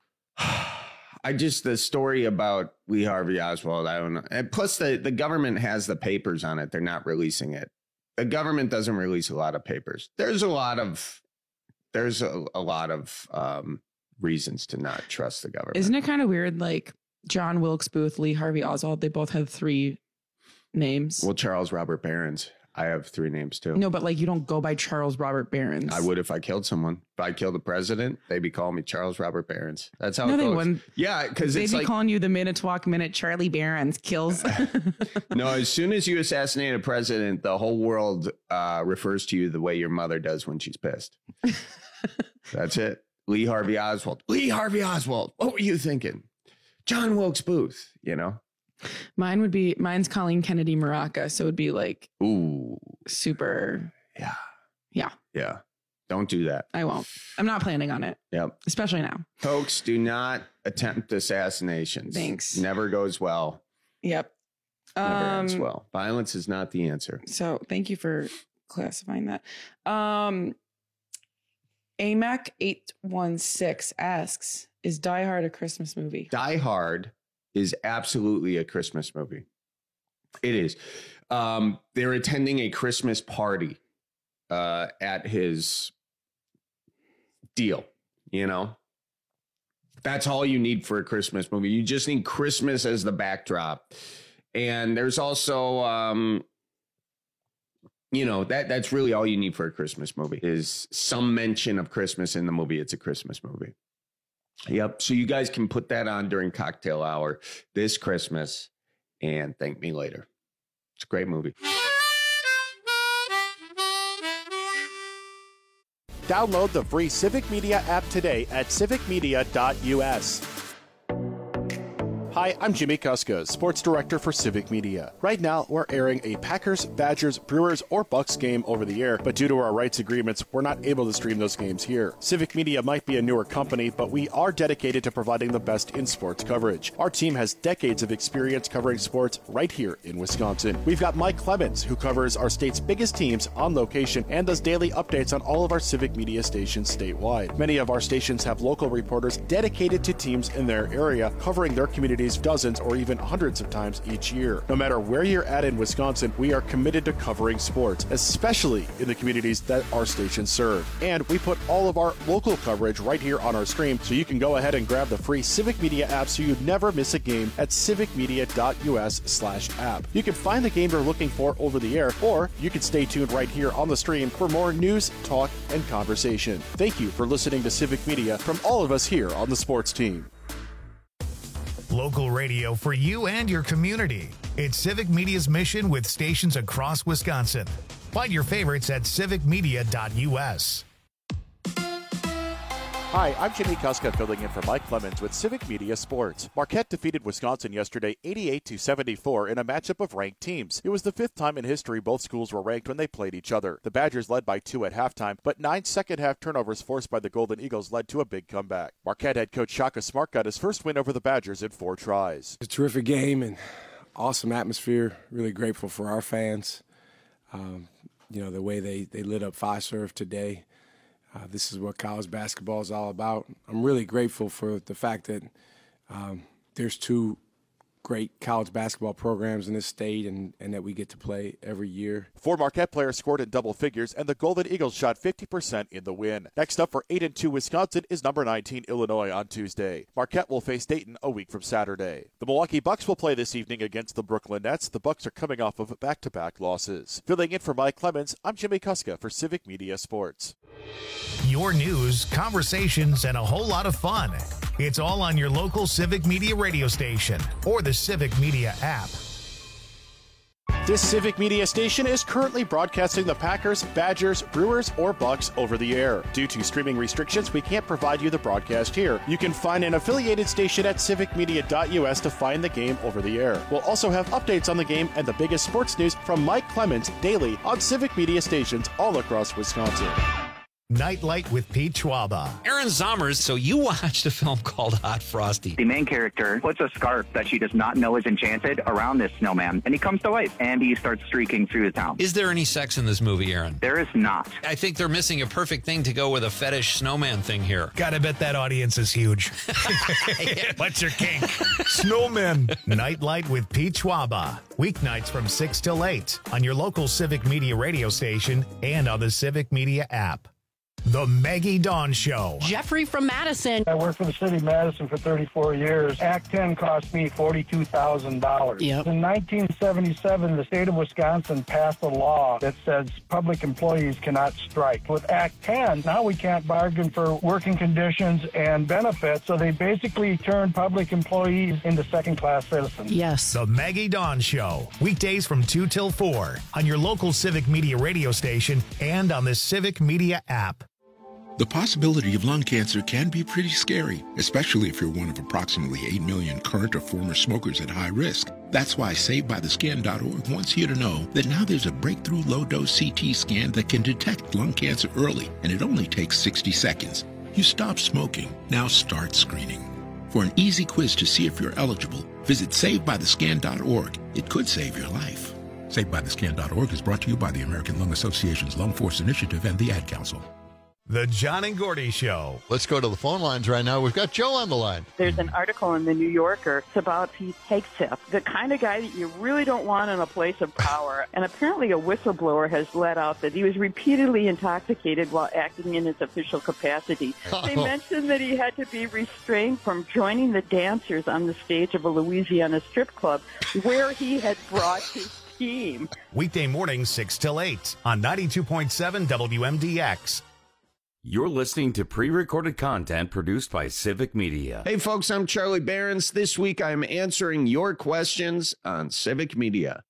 Speaker 11: I just, the story about Lee Harvey Oswald, I don't know. And plus the, the government has the papers on it. They're not releasing it. The government doesn't release a lot of papers. There's a lot of, there's a, a lot of um, reasons to not trust the government.
Speaker 12: Isn't it kind of weird? Like John Wilkes Booth, Lee Harvey Oswald, they both had three names.
Speaker 11: Well, Charles Robert Barons. I have three names too.
Speaker 12: No, but like you don't go by Charles Robert Barons.
Speaker 11: I would if I killed someone. If I killed the president, they'd be calling me Charles Robert Barons. That's how
Speaker 12: No,
Speaker 11: it
Speaker 12: they
Speaker 11: goes.
Speaker 12: wouldn't.
Speaker 11: Yeah, because
Speaker 12: They'd
Speaker 11: it's
Speaker 12: be
Speaker 11: like
Speaker 12: calling you the Minute Minute Charlie Barons kills.
Speaker 11: no. As soon as you assassinate a president, the whole world uh, refers to you the way your mother does when she's pissed. That's it. Lee Harvey Oswald. Lee Harvey Oswald. What were you thinking? John Wilkes Booth. You know.
Speaker 12: Mine would be mine's Colleen Kennedy Maraca, so it would be like
Speaker 11: ooh,
Speaker 12: super.
Speaker 11: Yeah,
Speaker 12: yeah,
Speaker 11: yeah. Don't do that.
Speaker 12: I won't. I'm not planning on it.
Speaker 11: Yep.
Speaker 12: Especially now.
Speaker 11: Folks, do not attempt assassinations.
Speaker 12: Thanks.
Speaker 11: Never goes well.
Speaker 12: Yep.
Speaker 11: Never
Speaker 12: Um,
Speaker 11: ends well. Violence is not the answer.
Speaker 12: So thank you for classifying that. Um, A M A C eight one six asks, is Die Hard a Christmas movie?
Speaker 11: Die Hard is absolutely a Christmas movie. It is. Um, they're attending a Christmas party. uh, at his deal, you know? That's all you need for a Christmas movie. You just need Christmas as the backdrop. And there's also, um, you know, that that's really all you need for a Christmas movie is some mention of Christmas in the movie. It's a Christmas movie. Yep. So you guys can put that on during cocktail hour this Christmas and thank me later. It's a great movie.
Speaker 1: Download the free Civic Media app today at civic media dot u s. Hi, I'm Jimmy Kuska, sports director for Civic Media. Right now, we're airing a Packers, Badgers, Brewers, or Bucks game over the air, but due to our rights agreements, we're not able to stream those games here. Civic Media might be a newer company, but we are dedicated to providing the best in sports coverage. Our team has decades of experience covering sports right here in Wisconsin. We've got Mike Clemens, who covers our state's biggest teams on location and does daily updates on all of our Civic Media stations statewide. Many of our stations have local reporters dedicated to teams in their area, covering their communities dozens or even hundreds of times each year. No matter where you're at in Wisconsin, we are committed to covering sports, especially in the communities that our stations serve. And we put all of our local coverage right here on our stream, so you can go ahead and grab the free Civic Media app so you never miss a game at civic media dot u s slash app. You can find the game you're looking for over the air, or you can stay tuned right here on the stream for more news, talk, and conversation. Thank you for listening to Civic Media from all of us here on the sports team.
Speaker 4: Local radio for you and your community. It's Civic Media's mission with stations across Wisconsin. Find your favorites at civic media dot u s.
Speaker 1: Hi, I'm Jimmy Kuska filling in for Mike Clemens with Civic Media Sports. Marquette defeated Wisconsin yesterday eighty-eight to seventy-four in a matchup of ranked teams. It was the fifth time in history both schools were ranked when they played each other. The Badgers led by two at halftime, but nine second-half turnovers forced by the Golden Eagles led to a big comeback. Marquette head coach Shaka Smart got his first win over the Badgers in four tries.
Speaker 13: It's a terrific game and awesome atmosphere. Really grateful for our fans. Um, you know, the way they, they lit up Fiserv today. Uh, this is what college basketball is all about. I'm really grateful for the fact that um, there's two great college basketball programs in this state and, and that we get to play every year.
Speaker 1: Four Marquette players scored in double figures, and the Golden Eagles shot fifty percent in the win. Next up for eight and two Wisconsin is number nineteen Illinois on Tuesday. Marquette will face Dayton a week from Saturday. The Milwaukee Bucks will play this evening against the Brooklyn Nets. The Bucks are coming off of back-to-back losses. Filling in for Mike Clemens, I'm Jimmy Kuska for Civic Media Sports.
Speaker 4: Your news, conversations, and a whole lot of fun. It's all on your local Civic Media radio station or the Civic Media app.
Speaker 1: This Civic Media station is currently broadcasting the Packers, Badgers, Brewers, or Bucks over the air. Due to streaming restrictions, we can't provide you the broadcast here. You can find an affiliated station at civic media dot u s to find the game over the air. We'll also have updates on the game and the biggest sports news from Mike Clemens daily on Civic Media stations all across Wisconsin.
Speaker 4: Nightlight with Pete Schwaba.
Speaker 14: Aaron Zommers, so you watched a film called Hot Frosty.
Speaker 15: The main character puts a scarf that she does not know is enchanted around this snowman, and he comes to life, and he starts streaking through the town.
Speaker 14: Is there any sex in this movie, Aaron?
Speaker 15: There is not.
Speaker 14: I think they're missing a perfect thing to go with a fetish snowman thing here.
Speaker 4: Gotta bet that audience is huge. What's your kink? Snowmen. Nightlight with Pete Schwaba. Weeknights from six till eight on your local Civic Media radio station and on the Civic Media app. The Maggie Dawn Show.
Speaker 16: Jeffrey from Madison.
Speaker 17: I worked for the city of Madison for thirty-four years. Act ten cost me forty-two thousand dollars.
Speaker 16: Yep.
Speaker 17: In nineteen seventy-seven, the state of Wisconsin passed a law that says public employees cannot strike. With Act ten, now we can't bargain for working conditions and benefits, so they basically turned public employees into second-class citizens.
Speaker 16: Yes.
Speaker 4: The Maggie Dawn Show. Weekdays from two till four on your local Civic Media radio station and on the Civic Media app.
Speaker 18: The possibility of lung cancer can be pretty scary, especially if you're one of approximately eight million current or former smokers at high risk. That's why Saved By The Scan dot org wants you to know that now there's a breakthrough low-dose C T scan that can detect lung cancer early, and it only takes sixty seconds. You stop smoking, now start screening. For an easy quiz to see if you're eligible, visit Saved By The Scan dot org. It could save your life. Saved By The Scan dot org is brought to you by the American Lung Association's Lung Force Initiative and the Ad Council.
Speaker 4: The John and Gordy Show.
Speaker 16: Let's go to the phone lines right now. We've got Joe on the line.
Speaker 19: There's an article in the New Yorker. It's about Pete Hegseth, the kind of guy that you really don't want in a place of power. And apparently a whistleblower has let out that he was repeatedly intoxicated while acting in his official capacity.
Speaker 16: Oh.
Speaker 19: They mentioned that he had to be restrained from joining the dancers on the stage of a Louisiana strip club where he had brought his team.
Speaker 4: Weekday mornings, six till eight on ninety-two point seven W M D X.
Speaker 10: You're listening to pre-recorded content produced by Civic Media.
Speaker 11: Hey, folks, I'm Charlie Behrens. This week, I'm answering your questions on Civic Media.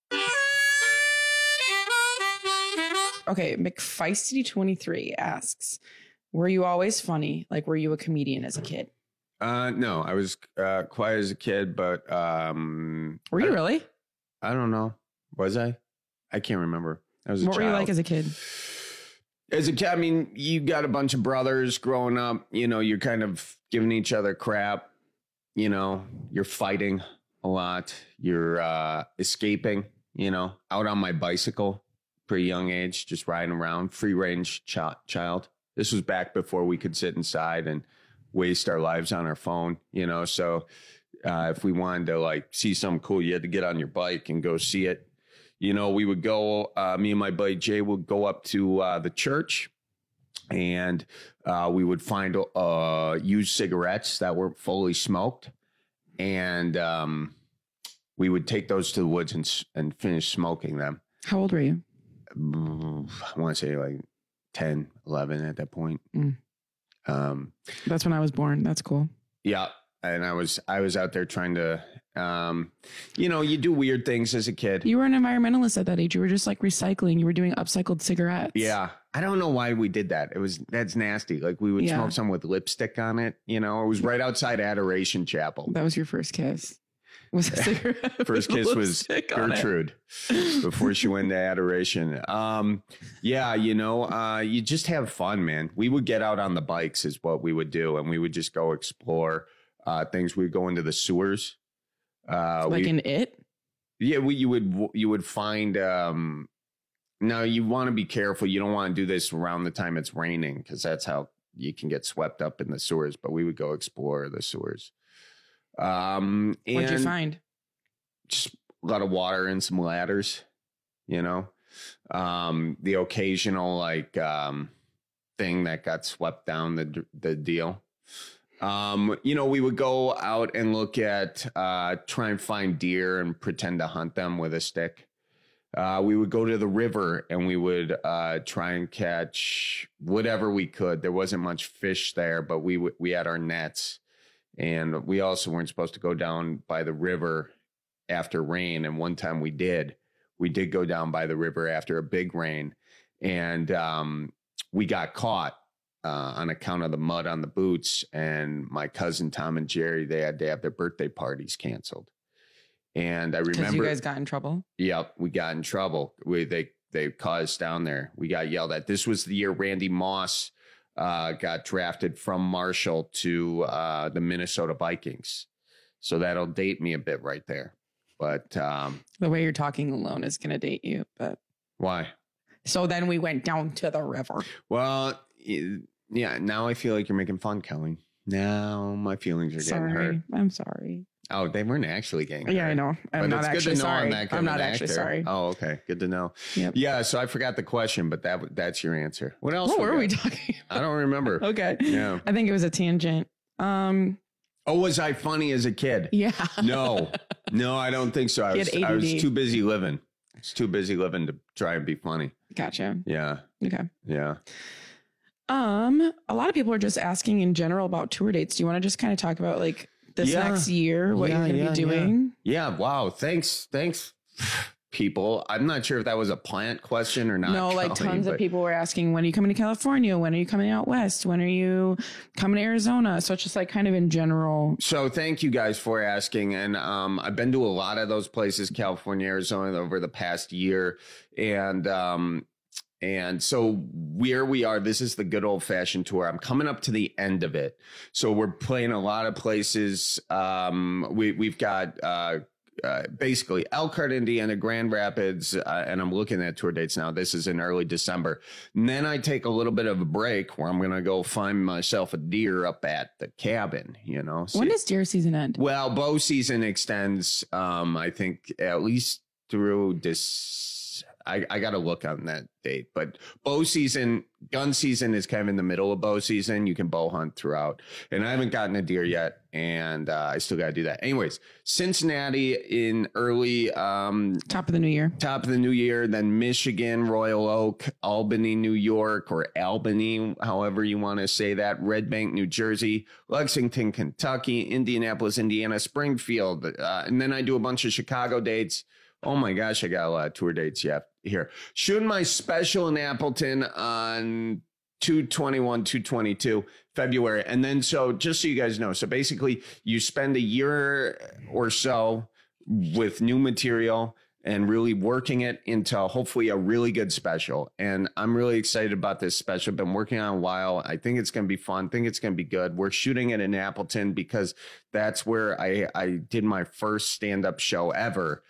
Speaker 12: Okay, McFeisty twenty-three asks, were you always funny? Like, were you a comedian as a kid?
Speaker 11: Uh, no, I was uh, quiet as a kid, but... Um,
Speaker 12: were you
Speaker 11: I,
Speaker 12: really?
Speaker 11: I don't know. Was I? I can't remember. I was a
Speaker 12: What
Speaker 11: child.
Speaker 12: were you like as a kid?
Speaker 11: As a kid, I mean, you got a bunch of brothers growing up. You know, you're kind of giving each other crap. You know, you're fighting a lot. You're uh, escaping, you know, out on my bicycle, pretty young age, just riding around, free range ch- child. This was back before we could sit inside and waste our lives on our phone, you know. So uh, if we wanted to like see something cool, you had to get on your bike and go see it. You know, we would go, uh, me and my buddy Jay would go up to uh, the church and uh, we would find uh, used cigarettes that weren't fully smoked. And um, we would take those to the woods and, and finish smoking them.
Speaker 12: How old were you?
Speaker 11: I want to say like ten, eleven at that point.
Speaker 12: Mm.
Speaker 11: Um,
Speaker 12: That's when I was born. That's cool.
Speaker 11: Yeah. And I was I was out there trying to, um, you know, you do weird things as a kid.
Speaker 12: You were an environmentalist at that age. You were just like recycling. You were doing upcycled cigarettes.
Speaker 11: Yeah. I don't know why we did that. It was, that's nasty. Like we would
Speaker 12: Yeah.
Speaker 11: smoke some with lipstick on it, you know, it was right outside Adoration Chapel.
Speaker 12: That was your first kiss. Was a cigarette
Speaker 11: First
Speaker 12: with
Speaker 11: kiss was
Speaker 12: lipstick on it.
Speaker 11: Gertrude before she went to Adoration. Um, yeah, you know, uh, you just have fun, man. We would get out on the bikes is what we would do. And we would just go explore uh, things. We would go into the sewers. Uh,
Speaker 12: Like
Speaker 11: we,
Speaker 12: in It?
Speaker 11: Yeah, we, you would you would find. Um, now you want to be careful. You don't want to do this around the time it's raining because that's how you can get swept up in the sewers. But we would go explore the sewers. Um,
Speaker 12: What'd you
Speaker 11: and
Speaker 12: find?
Speaker 11: Just a lot of water and some ladders. You know, um, the occasional like um, thing that got swept down the the deal. Um, you know, we would go out and look at, uh, try and find deer and pretend to hunt them with a stick. Uh, we would go to the river and we would, uh, try and catch whatever we could. There wasn't much fish there, but we, w- we had our nets and we also weren't supposed to go down by the river after rain. And one time we did, we did go down by the river after a big rain and, um, we got caught. Uh, on account of the mud on the boots, and my cousin Tom and Jerry, they had to have their birthday parties canceled. And I remember,
Speaker 12: Because you guys got in trouble.
Speaker 11: Yep, we got in trouble. We they they caught us down there. We got yelled at. This was the year Randy Moss uh, got drafted from Marshall to uh, the Minnesota Vikings. So that'll date me a bit right there. But um,
Speaker 12: The way you're talking alone is going to date you. But
Speaker 11: why?
Speaker 12: So then we went down to the river.
Speaker 11: Well, yeah, now I feel like you're making fun, Kelly. Now my feelings are
Speaker 12: Sorry.
Speaker 11: getting hurt.
Speaker 12: I'm sorry.
Speaker 11: Oh, they weren't actually getting hurt.
Speaker 12: Yeah, I know. I'm
Speaker 11: But
Speaker 12: not
Speaker 11: it's
Speaker 12: actually
Speaker 11: good to know
Speaker 12: sorry.
Speaker 11: I'm that good
Speaker 12: I'm
Speaker 11: of
Speaker 12: not
Speaker 11: an
Speaker 12: actually
Speaker 11: actor.
Speaker 12: sorry.
Speaker 11: Oh, okay. Good to know.
Speaker 12: Yep.
Speaker 11: Yeah, so I forgot the question, but that that's your answer. What else?
Speaker 12: What were we
Speaker 11: got?
Speaker 12: talking about?
Speaker 11: I don't remember.
Speaker 12: Okay.
Speaker 11: Yeah.
Speaker 12: I think it was a tangent. Um,
Speaker 11: Oh, was I funny as a kid?
Speaker 12: Yeah.
Speaker 11: No, no, I don't think so. I
Speaker 12: He
Speaker 11: was,
Speaker 12: had
Speaker 11: I was
Speaker 12: A D D.
Speaker 11: too busy living. I was too busy living to try and be funny.
Speaker 12: Gotcha.
Speaker 11: Yeah.
Speaker 12: Okay.
Speaker 11: Yeah.
Speaker 12: Um, a lot of people are just asking in general about tour dates. Do you want to just kind of talk about like this
Speaker 11: Yeah.
Speaker 12: next year, what
Speaker 11: Yeah,
Speaker 12: you're going to
Speaker 11: yeah,
Speaker 12: be doing?
Speaker 11: Yeah. yeah. Wow. Thanks. Thanks, people. I'm not sure if that was a plant question or not.
Speaker 12: No, like
Speaker 11: Kelly,
Speaker 12: tons of
Speaker 11: but-
Speaker 12: people were asking, when are you coming to California? When are you coming out west? When are you coming to Arizona? So it's just like kind of in general.
Speaker 11: So thank you guys for asking. And um, I've been to a lot of those places, California, Arizona, over the past year. And um, and so where we are, this is the good old fashioned tour. I'm coming up to the end of it. So we're playing a lot of places. Um, we, we've got uh, uh, basically Elkhart, Indiana, Grand Rapids, uh, and I'm looking at tour dates now. This is in early December. And then I take a little bit of a break where I'm going to go find myself a deer up at the cabin, you know.
Speaker 12: See, when does deer season end?
Speaker 11: Well, bow season extends, um, I think, at least through this. I, I got to look on that date, but bow season, gun season is kind of in the middle of bow season. You can bow hunt throughout, and I haven't gotten a deer yet, and uh, I still got to do that. Anyways, Cincinnati in early um,
Speaker 12: top of the new year,
Speaker 11: top of the new year. Then Michigan, Royal Oak, Albany, New York, or Albany, however you want to say that. Red Bank, New Jersey, Lexington, Kentucky, Indianapolis, Indiana, Springfield, uh, and then I do a bunch of Chicago dates. Oh my gosh, I got a lot of tour dates yet here. Shooting my special in Appleton on two twenty-one, two twenty-two February. And then, so just so you guys know, so basically you spend a year or so with new material and really working it into hopefully a really good special. And I'm really excited about this special. Been working on it a while. I think it's going to be fun. I think it's going to be good. We're shooting it in Appleton because that's where I, I did my first stand-up show ever.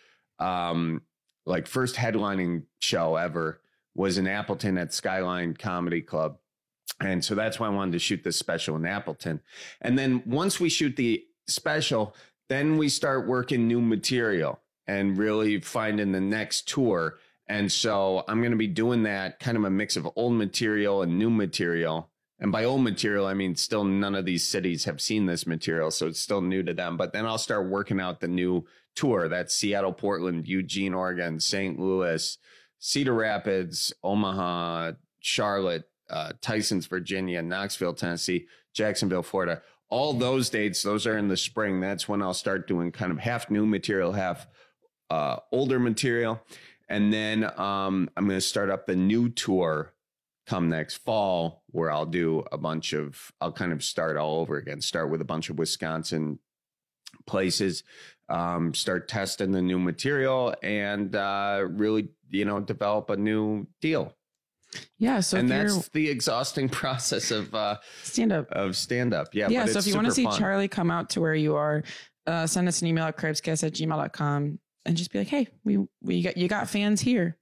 Speaker 11: Um, like first headlining show ever was in Appleton at Skyline Comedy Club. And so that's why I wanted to shoot this special in Appleton. And then once we shoot the special, then we start working new material and really finding the next tour. And so I'm going to be doing that kind of a mix of old material and new material. And by old material, I mean, still none of these cities have seen this material, so it's still new to them. But then I'll start working out the new tour. That's Seattle, Portland, Eugene, Oregon, Saint Louis, Cedar Rapids, Omaha, Charlotte, uh, Tysons, Virginia, Knoxville, Tennessee, Jacksonville, Florida. All those dates, those are in the spring. That's when I'll start doing kind of half new material, half uh, older material. And then um, I'm going to start up the new tour come next fall, where I'll do a bunch of, I'll kind of start all over again, start with a bunch of Wisconsin places, um, start testing the new material and uh, really, you know, develop a new deal.
Speaker 12: Yeah. So
Speaker 11: and that's the exhausting process of uh,
Speaker 12: stand up
Speaker 11: of stand up. Yeah.
Speaker 12: Yeah.
Speaker 11: But
Speaker 12: so
Speaker 11: it's
Speaker 12: if you want to see
Speaker 11: fun.
Speaker 12: Charlie come out to where you are, uh, send us an email at cribscast at gmail dot com and just be like, hey, we, we got, you got fans here.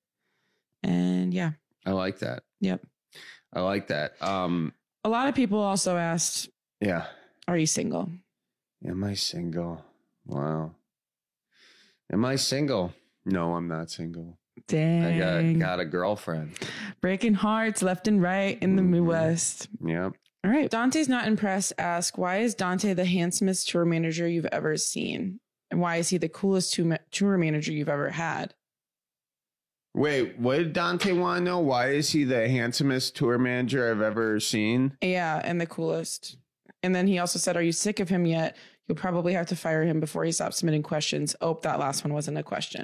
Speaker 12: And yeah.
Speaker 11: I like that.
Speaker 12: Yep.
Speaker 11: I like that. Um,
Speaker 12: a lot of people also asked,
Speaker 11: yeah,
Speaker 12: are you single?
Speaker 11: Am I single? Wow. Am I single? No, I'm not single.
Speaker 12: Dang.
Speaker 11: I got, got a girlfriend.
Speaker 12: Breaking hearts left and right in the mm-hmm. Midwest.
Speaker 11: Yep.
Speaker 12: All right. Dante's Not Impressed asks, why is Dante the handsomest tour manager you've ever seen? And why is he the coolest tour manager you've ever had?
Speaker 11: Wait, what did Dante want to know? Why is he the handsomest tour manager I've ever seen?
Speaker 12: Yeah, and the coolest. And then he also said, are you sick of him yet? You'll probably have to fire him before he stops submitting questions. Oh, that last one wasn't a question.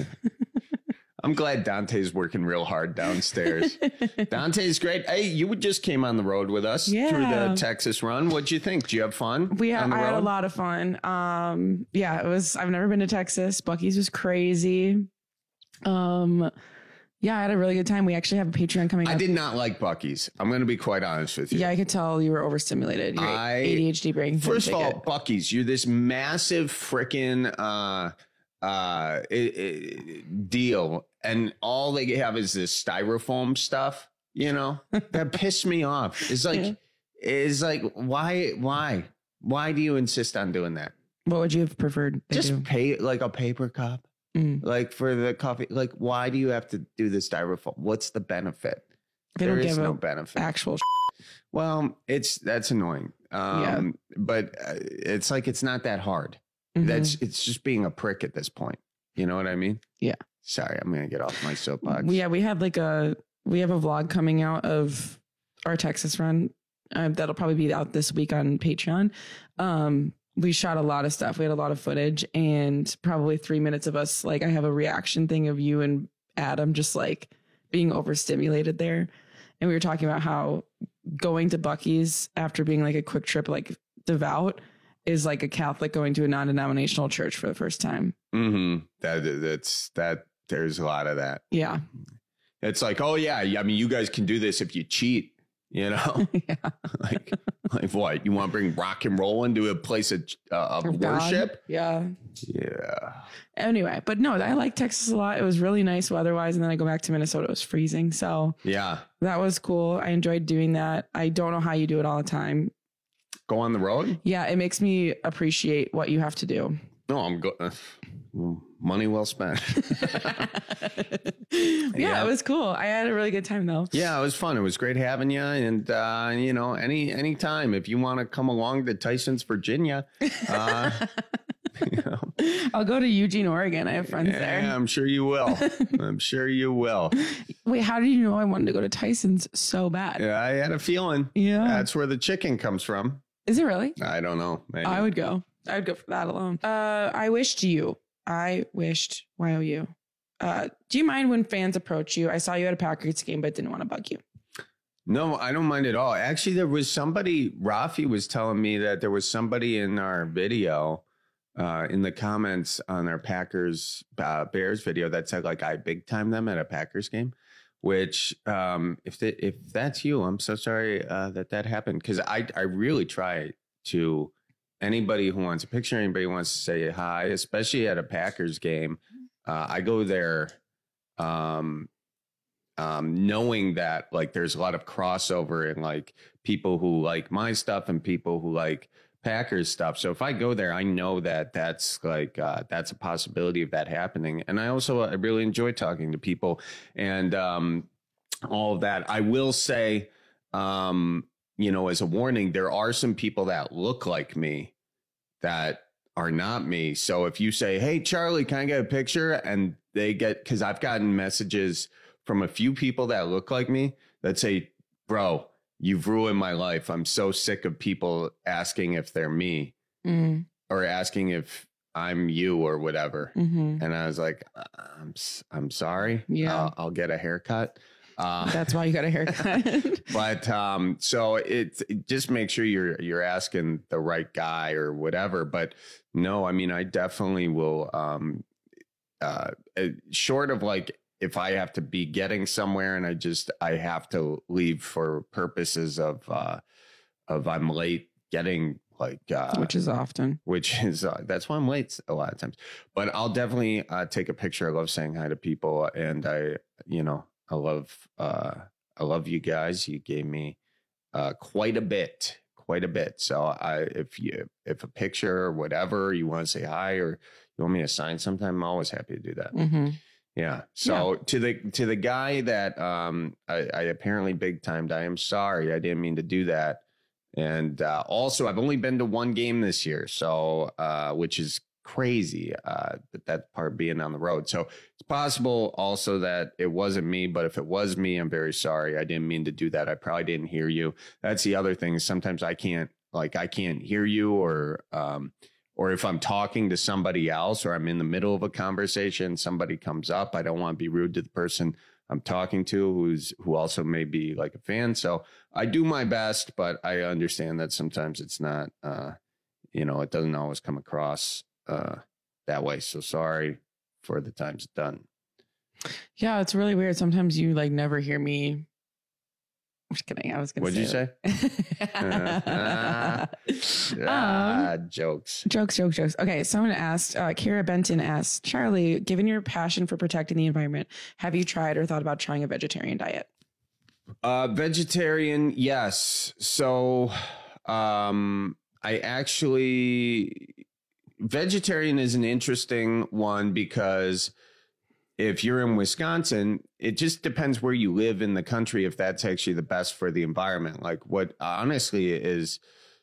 Speaker 11: I'm glad Dante's working real hard downstairs. Dante's great. Hey, you just came on the road with us
Speaker 12: yeah.
Speaker 11: through the Texas run. What'd you think? Did you have fun?
Speaker 12: We had, I had a lot of fun. Um, yeah, it was, I've never been to Texas. Buc-ee's was crazy. Um, yeah, I had a really good time. We actually have a Patreon coming up.
Speaker 11: I did not like Buc-ee's. I'm going to be quite honest with you.
Speaker 12: Yeah, I could tell you were overstimulated. Your
Speaker 11: I,
Speaker 12: A D H D brain.
Speaker 11: First of all, it. Buc-ee's, you're this massive freaking uh, uh, it, it, deal. And all they have is this styrofoam stuff, you know, that pissed me off. It's like, yeah. it's like, why, why, why do you insist on doing that?
Speaker 12: What would you have preferred?
Speaker 11: Just
Speaker 12: do?
Speaker 11: pay like a paper cup. Mm. Like for the coffee, like why do you have to do the styrofoam? What's the benefit?
Speaker 12: They
Speaker 11: there
Speaker 12: don't
Speaker 11: is
Speaker 12: give
Speaker 11: no
Speaker 12: a
Speaker 11: benefit.
Speaker 12: Actual.
Speaker 11: Well, it's that's annoying. Um,
Speaker 12: yeah.
Speaker 11: But uh, it's like it's not that hard. Mm-hmm. That's it's just being a prick at this point. You know what I mean?
Speaker 12: Yeah.
Speaker 11: Sorry, I'm gonna get off my soapbox.
Speaker 12: Yeah, we had like a we have a vlog coming out of our Texas run. Uh, that'll probably be out this week on Patreon. Um, we shot a lot of stuff. We had a lot of footage and probably three minutes of us. Like I have a reaction thing of you and Adam just like being overstimulated there. And we were talking about how going to Buc-ee's after being like a quick trip, like devout is like a Catholic going to a non-denominational church for the first time.
Speaker 11: Mm-hmm. That that's that. There's a lot of that.
Speaker 12: Yeah.
Speaker 11: It's like, oh yeah. I mean, you guys can do this if you cheat. You know, yeah. like, like what? You want to bring rock and roll into a place of, uh, of worship?
Speaker 12: Yeah.
Speaker 11: Yeah.
Speaker 12: Anyway, but no, I like Texas a lot. It was really nice weather-wise, and then I go back to Minnesota. It was freezing. So
Speaker 11: yeah,
Speaker 12: that was cool. I enjoyed doing that. I don't know how you do it all the time.
Speaker 11: Go on the road?
Speaker 12: Yeah, it makes me appreciate what you have to do.
Speaker 11: No, I'm good. Uh, money well spent.
Speaker 12: yeah, yeah, it was cool. I had a really good time though.
Speaker 11: Yeah, it was fun. It was great having you. And, uh, you know, any any time if you want to come along to Tyson's, Virginia, uh, you know.
Speaker 12: I'll go to Eugene, Oregon. I have friends
Speaker 11: yeah,
Speaker 12: there.
Speaker 11: I'm sure you will. I'm sure you will.
Speaker 12: Wait, how did you know I wanted to go to Tyson's so bad?
Speaker 11: Yeah, I had a feeling.
Speaker 12: Yeah.
Speaker 11: That's where the chicken comes from.
Speaker 12: Is it really?
Speaker 11: I don't know. Maybe.
Speaker 12: I would go. I would go for that alone. Uh, I wished you. I wished Y O U. Uh, do you mind when fans approach you? I saw you at a Packers game, but didn't want to bug you.
Speaker 11: No, I don't mind at all. Actually, there was somebody, Rafi was telling me that there was somebody in our video, uh, in the comments on our Packers uh, Bears video that said like I big time them at a Packers game, which um, if they, if that's you, I'm so sorry uh, that that happened, because I I really try to. Anybody who wants a picture, anybody who wants to say hi, especially at a Packers game, uh, I go there um, um, knowing that like there's a lot of crossover and like people who like my stuff and people who like Packers stuff. So if I go there, I know that that's like uh, that's a possibility of that happening. And I also I really enjoy talking to people and um, all of that. I will say. Um, You know, as a warning, there are some people that look like me that are not me. So if you say, hey, Charlie, can I get a picture? And they get, because I've gotten messages from a few people that look like me that say, bro, you've ruined my life. I'm so sick of people asking if they're me mm. or asking if I'm you or whatever. Mm-hmm. And I was like, I'm, I'm sorry. Yeah, I'll, I'll get a haircut. Uh,
Speaker 12: That's why you got a haircut.
Speaker 11: But um, so it, it just make sure you're you're asking the right guy or whatever. But no, I mean, I definitely will. Um, uh, short of like if I have to be getting somewhere and I just I have to leave for purposes of uh, of I'm late getting like uh,
Speaker 12: which is often
Speaker 11: which is uh, that's why I'm late a lot of times. But I'll definitely uh, take a picture. I love saying hi to people, and I you know. I love, uh, I love you guys. You gave me uh, quite a bit, quite a bit. So I, if you, if a picture or whatever you want to say hi or you want me to sign sometime, I'm always happy to do that. Mm-hmm. Yeah. So yeah. to the to the guy that um, I, I apparently big timed, I am sorry. I didn't mean to do that. And uh, also, I've only been to one game this year, so uh, which is crazy uh that that part being on the road. So it's possible also that it wasn't me, but if it was me, I'm very sorry. I didn't mean to do that. I probably didn't hear you. That's the other thing. Sometimes I can't like I can't hear you or um or if I'm talking to somebody else or I'm in the middle of a conversation, somebody comes up, I don't want to be rude to the person I'm talking to who's who also may be like a fan. So I do my best, but I understand that sometimes it's not uh you know, it doesn't always come across uh that way. So sorry for the times done.
Speaker 12: Yeah, it's really weird. Sometimes you like never hear me. I'm just kidding. I was gonna
Speaker 11: What'd
Speaker 12: say
Speaker 11: you say? uh, ah,
Speaker 12: um,
Speaker 11: jokes.
Speaker 12: Jokes, jokes, jokes. Okay, someone asked, uh, Kara Benton asked, Charlie, given your passion for protecting the environment, have you tried or thought about trying a vegetarian diet?
Speaker 11: Uh vegetarian, yes. So um I actually vegetarian is an interesting one because if you're in Wisconsin, it just depends where you live in the country if that's actually the best for the environment. Like what honestly is,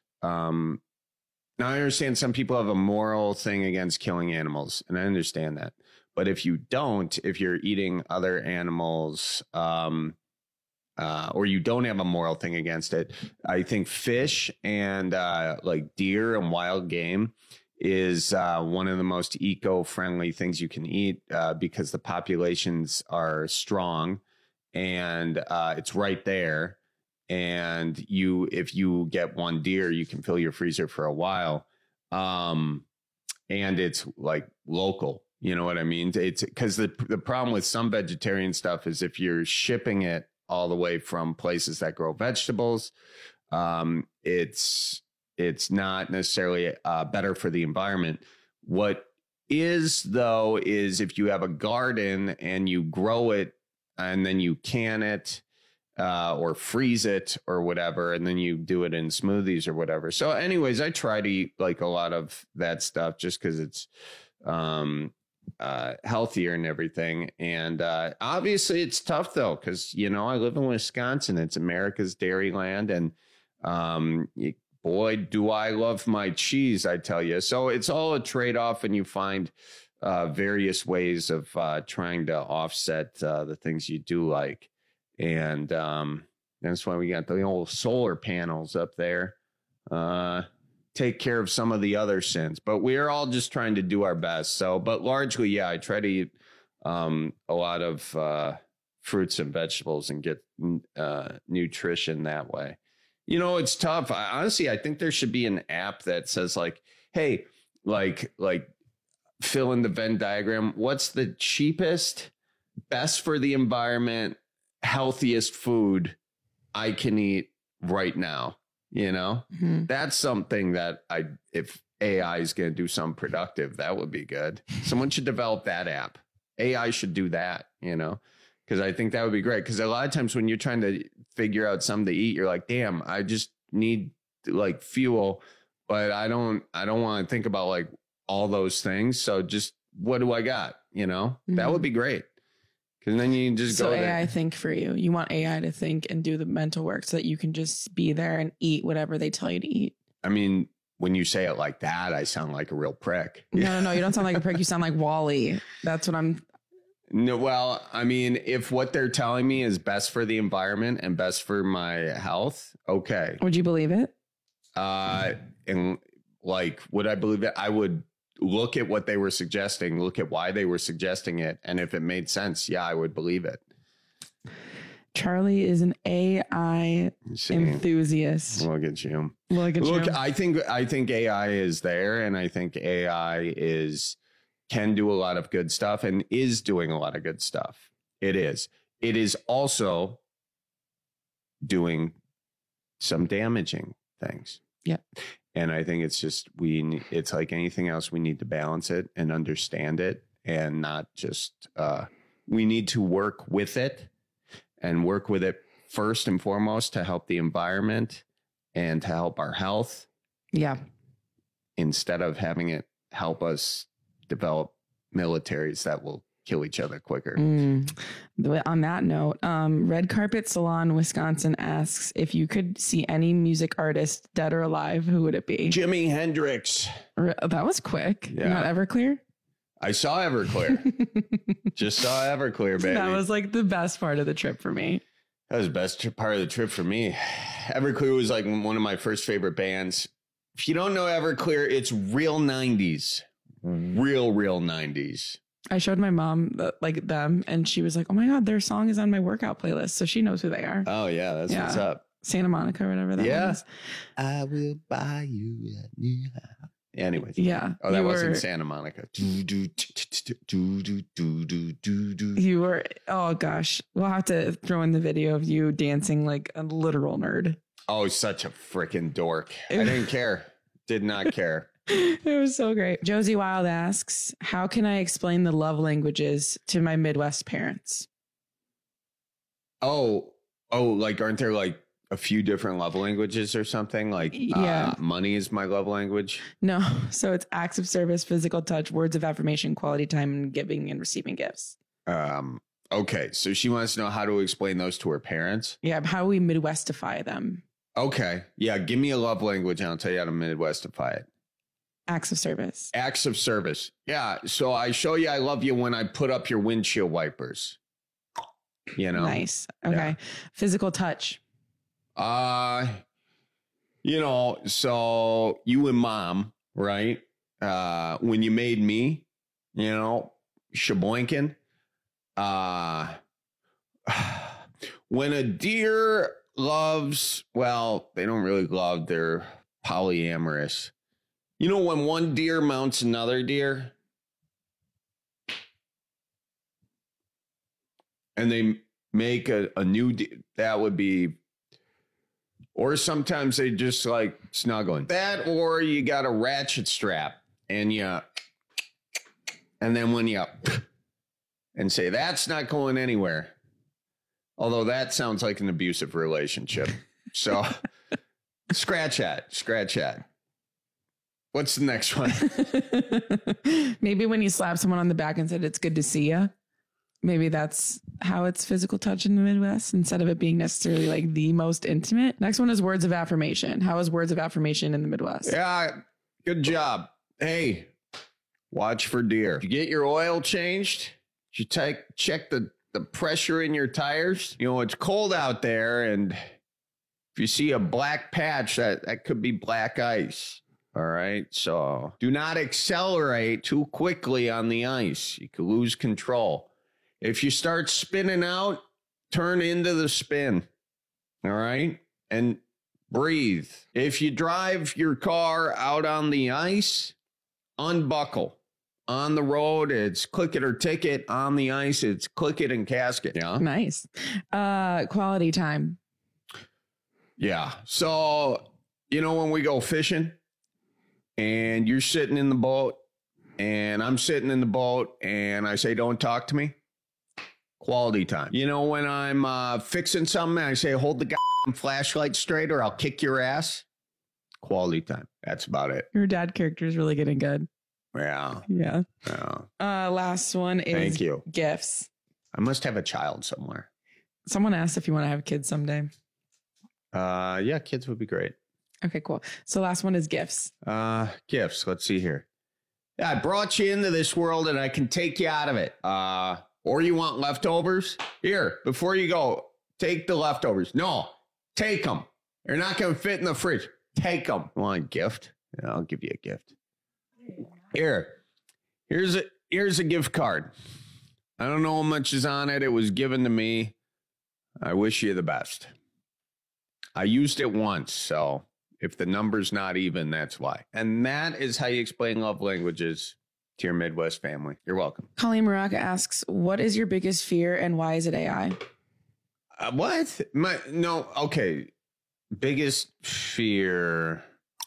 Speaker 11: um, now I understand some people have a moral thing against killing animals, and I understand that. But if you don't, if you're eating other animals, um, uh, or you don't have a moral thing against it, I think fish and uh, like deer and wild game is uh, one of the most eco-friendly things you can eat uh, because the populations are strong and uh, it's right there. And you, if you get one deer, you can fill your freezer for a while. Um, and it's like local, you know what I mean? It's because the, the problem with some vegetarian stuff is if you're shipping it all the way from places that grow vegetables. Um, it's it's not necessarily uh, better for the environment. What is, though, is if you have a garden and you grow it and then you can it uh, or freeze it or whatever, and then you do it in smoothies or whatever. So anyways, I try to eat like a lot of that stuff just because it's um, uh, healthier and everything. And uh, obviously it's tough, though, because, you know, I live in Wisconsin. It's America's dairy land. And um, you, boy, do I love my cheese, I tell you. So it's all a trade-off, and you find uh, various ways of uh, trying to offset uh, the things you do like. And um, that's why we got the old solar panels up there. Uh, take care of some of the other sins. But we're all just trying to do our best. So, but largely, yeah, I try to eat um, a lot of uh, fruits and vegetables and get uh, nutrition that way. You know, it's tough. I, honestly, I think there should be an app that says like, hey, like, like fill in the Venn diagram. What's the cheapest, best for the environment, healthiest food I can eat right now? You know, mm-hmm. That's something that I, if A I is going to do something productive, that would be good. Someone should develop that app. A I should do that, you know, because I think that would be great. Because a lot of times when you're trying to figure out something to eat, you're like, damn, I just need like fuel, but I don't, I don't want to think about like all those things. So just what do I got? You know, mm-hmm. That would be great. Because then you can just
Speaker 12: so
Speaker 11: go
Speaker 12: A I
Speaker 11: there.
Speaker 12: think for you. You want A I to think and do the mental work so that you can just be there and eat whatever they tell you to eat.
Speaker 11: I mean, when you say it like that, I sound like a real prick.
Speaker 12: No, no, no. You don't sound like a prick. You sound like Wall-E. That's what I'm.
Speaker 11: No, well, I mean, if what they're telling me is best for the environment and best for my health, okay.
Speaker 12: Would you believe it?
Speaker 11: Uh, and like, would I believe it? I would look at what they were suggesting, look at why they were suggesting it. And if it made sense, yeah, I would believe it.
Speaker 12: Charlie is an A I enthusiast.
Speaker 11: Look at you.
Speaker 12: Look at
Speaker 11: Look,
Speaker 12: you.
Speaker 11: I think, I think A I is there, and I think A I is, can do a lot of good stuff and is doing a lot of good stuff. It is. It is also doing some damaging things.
Speaker 12: Yeah.
Speaker 11: And I think it's just, we, it's like anything else. We need to balance it and understand it, and not just, uh, we need to work with it and work with it first and foremost to help the environment and to help our health.
Speaker 12: Yeah.
Speaker 11: Instead of having it help us develop militaries that will kill each other quicker.
Speaker 12: Mm. On that note, um, Red Carpet Salon, Wisconsin asks if you could see any music artist, dead or alive, who would it be?
Speaker 11: Jimi Hendrix.
Speaker 12: That was quick.
Speaker 11: Yeah.
Speaker 12: Not Everclear?
Speaker 11: I saw Everclear. Just saw Everclear, baby.
Speaker 12: That was like the best part of the trip for me.
Speaker 11: That was the best part of the trip for me. Everclear was like one of my first favorite bands. If you don't know Everclear, it's real nineties. Real, real nineties.
Speaker 12: I showed my mom uh, like them, and she was like, oh my God, their song is on my workout playlist. So she knows who they are.
Speaker 11: Oh, yeah. That's
Speaker 12: yeah.
Speaker 11: what's up.
Speaker 12: Santa Monica or whatever that
Speaker 11: yeah.
Speaker 12: was.
Speaker 11: I will buy you a new house. Anyways.
Speaker 12: Yeah.
Speaker 11: Oh, that
Speaker 12: you
Speaker 11: wasn't
Speaker 12: were,
Speaker 11: Santa Monica. Do, do, do, do, do, do, do, do.
Speaker 12: You were, oh gosh. We'll have to throw in the video of you dancing like a literal nerd.
Speaker 11: Oh, such a freaking dork. I didn't care. Did not care.
Speaker 12: It was so great. Josie Wild asks, how can I explain the love languages to my Midwest parents?
Speaker 11: Oh, oh, like, aren't there like a few different love languages or something? Like,
Speaker 12: yeah.
Speaker 11: uh, money is my love language.
Speaker 12: No. So it's acts of service, physical touch, words of affirmation, quality time, and giving and receiving gifts.
Speaker 11: Um, okay. So she wants to know how to explain those to her parents.
Speaker 12: Yeah. How we Midwestify them.
Speaker 11: Okay. Yeah. Give me a love language and I'll tell you how to Midwestify it.
Speaker 12: Acts of service.
Speaker 11: Acts of service. Yeah. So I show you I love you when I put up your windshield wipers. You know?
Speaker 12: Nice. Okay. Yeah. Physical touch.
Speaker 11: Uh, you know, so you and mom, right? Uh, when you made me, you know, shaboinkin. Uh, when a deer loves, well, they don't really love, they're polyamorous. You know, when one deer mounts another deer and they make a, a new, de- that would be, or sometimes they just like snuggling. That, or you got a ratchet strap and you, and then when you, and say, that's not going anywhere. Although that sounds like an abusive relationship. So scratch that, scratch that. What's the next one?
Speaker 12: Maybe when you slap someone on the back and said, it's good to see you. Maybe that's how it's physical touch in the Midwest instead of it being necessarily like the most intimate. Next one is words of affirmation. How is words of affirmation in the Midwest?
Speaker 11: Yeah, good job. Hey, watch for deer. Did you get your oil changed? Did you take, check the, the pressure in your tires? You know, it's cold out there, and if you see a black patch, that, that could be black ice. All right, so do not accelerate too quickly on the ice. You could lose control. If you start spinning out, turn into the spin. All right, and breathe. If you drive your car out on the ice, unbuckle. On the road, it's click it or ticket. On the ice, it's click it and casket. Yeah,
Speaker 12: nice. Uh, quality time.
Speaker 11: Yeah. So, you know, when we go fishing, and you're sitting in the boat, and I'm sitting in the boat, and I say, don't talk to me. Quality time. You know, when I'm uh, fixing something, I say, hold the goddamn flashlight straight or I'll kick your ass. Quality time. That's about it.
Speaker 12: Your dad character is really getting good.
Speaker 11: Yeah.
Speaker 12: Yeah.
Speaker 11: Yeah.
Speaker 12: Uh, last one is
Speaker 11: Thank you.
Speaker 12: Gifts.
Speaker 11: I must have a child somewhere.
Speaker 12: Someone asked if you want to have kids someday.
Speaker 11: Uh, yeah, kids would be great.
Speaker 12: Okay, cool. So last one is gifts.
Speaker 11: Uh, gifts. Let's see here. Yeah, I brought you into this world and I can take you out of it. Uh, or you want leftovers? Here, before you go, take the leftovers. No, take them. They're not going to fit in the fridge. Take them. You want a gift? Yeah, I'll give you a gift. Here, here's a here's a gift card. I don't know how much is on it. It was given to me. I wish you the best. I used it once, so if the number's not even, that's why. And that is how you explain love languages to your Midwest family. You're welcome.
Speaker 12: Colleen Maraka asks, what is your biggest fear and why is it A I?
Speaker 11: Uh, what? My no, okay. Biggest fear.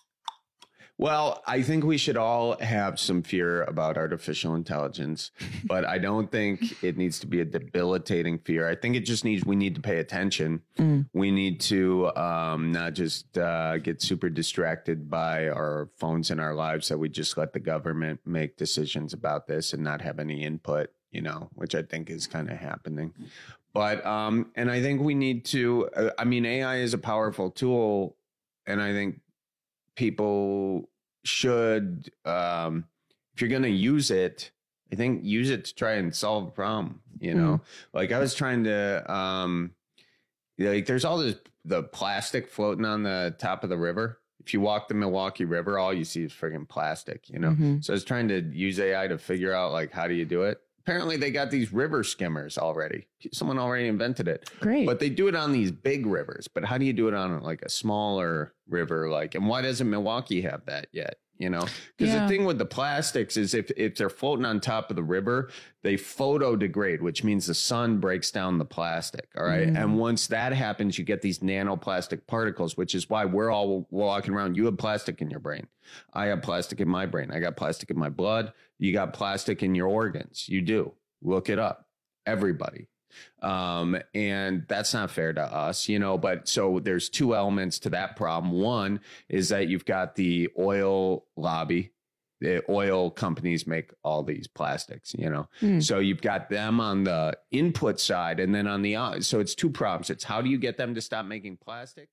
Speaker 11: Well, I think we should all have some fear about artificial intelligence, but I don't think it needs to be a debilitating fear. I think it just needs, we need to pay attention. Mm. We need to um, not just uh, get super distracted by our phones in our lives, that we just let the government make decisions about this and not have any input, you know, which I think is kind of happening. But, um, and I think we need to, uh, I mean, A I is a powerful tool, and I think people should, um, if you're going to use it, I think use it to try and solve a problem, you know, mm. like I was trying to, um, like there's all this, the plastic floating on the top of the river. If you walk the Milwaukee River, all you see is friggin' plastic, you know? Mm-hmm. So I was trying to use A I to figure out like, how do you do it? Apparently they got these river skimmers already. Someone already invented it.
Speaker 12: Great.
Speaker 11: But they do it on these big rivers. But how do you do it on like a smaller river? Like, and why doesn't Milwaukee have that yet? You know, because yeah. the thing with the plastics is if, if they're floating on top of the river, they photo degrade, which means the sun breaks down the plastic. All right. Mm. And once that happens, you get these nanoplastic particles, which is why we're all walking around. You have plastic in your brain. I have plastic in my brain. I got plastic in my blood. You got plastic in your organs. You do. Look it up. Everybody. Um, and that's not fair to us, you know, but so there's two elements to that problem. One is that you've got the oil lobby. The oil companies make all these plastics, you know, mm. so you've got them on the input side, and then on the, uh, so it's two problems. It's how do you get them to stop making plastic?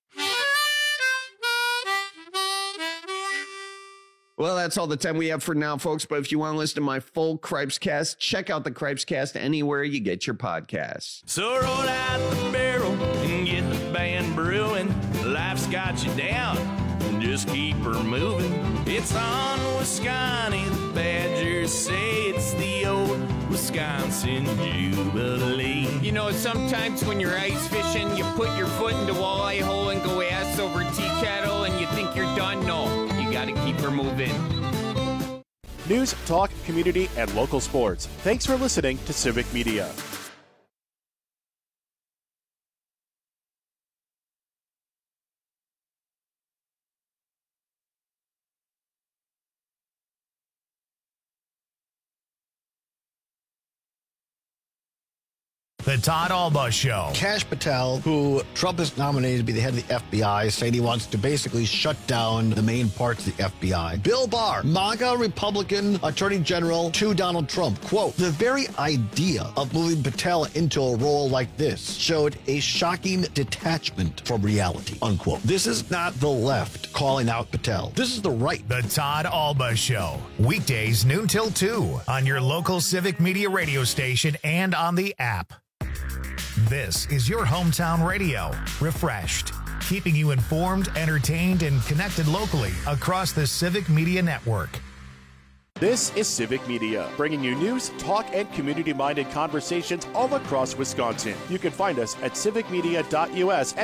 Speaker 11: Well, that's all the time we have for now, folks. But if you want to listen to my full Cripescast, check out the Cripescast anywhere you get your podcasts.
Speaker 20: So roll out the barrel and get the band brewing. Life's got you down, just keep her moving. It's on Wisconsin, the Badgers say it's the old Wisconsin Jubilee.
Speaker 21: You know, sometimes when you're ice fishing, you put your foot in the walleye hole and go ass over tea kettle and you think you're done. No. Gotta keep her moving.
Speaker 1: News, talk, community, and local sports. Thanks for listening to Civic Media.
Speaker 4: The Todd Alba Show.
Speaker 2: Kash Patel, who Trump has nominated to be the head of the F B I, saying he wants to basically shut down the main parts of the F B I. Bill Barr, MAGA Republican Attorney General to Donald Trump. Quote, the very idea of moving Patel into a role like this showed a shocking detachment from reality, unquote. This is not the left calling out Patel. This is the right.
Speaker 4: The Todd Alba Show. Weekdays noon till two on your local Civic Media radio station and on the app. This is your hometown radio, refreshed, keeping you informed, entertained, and connected locally across the Civic Media Network.
Speaker 1: This is Civic Media, bringing you news, talk, and community-minded conversations all across Wisconsin. You can find us at civic media dot U S.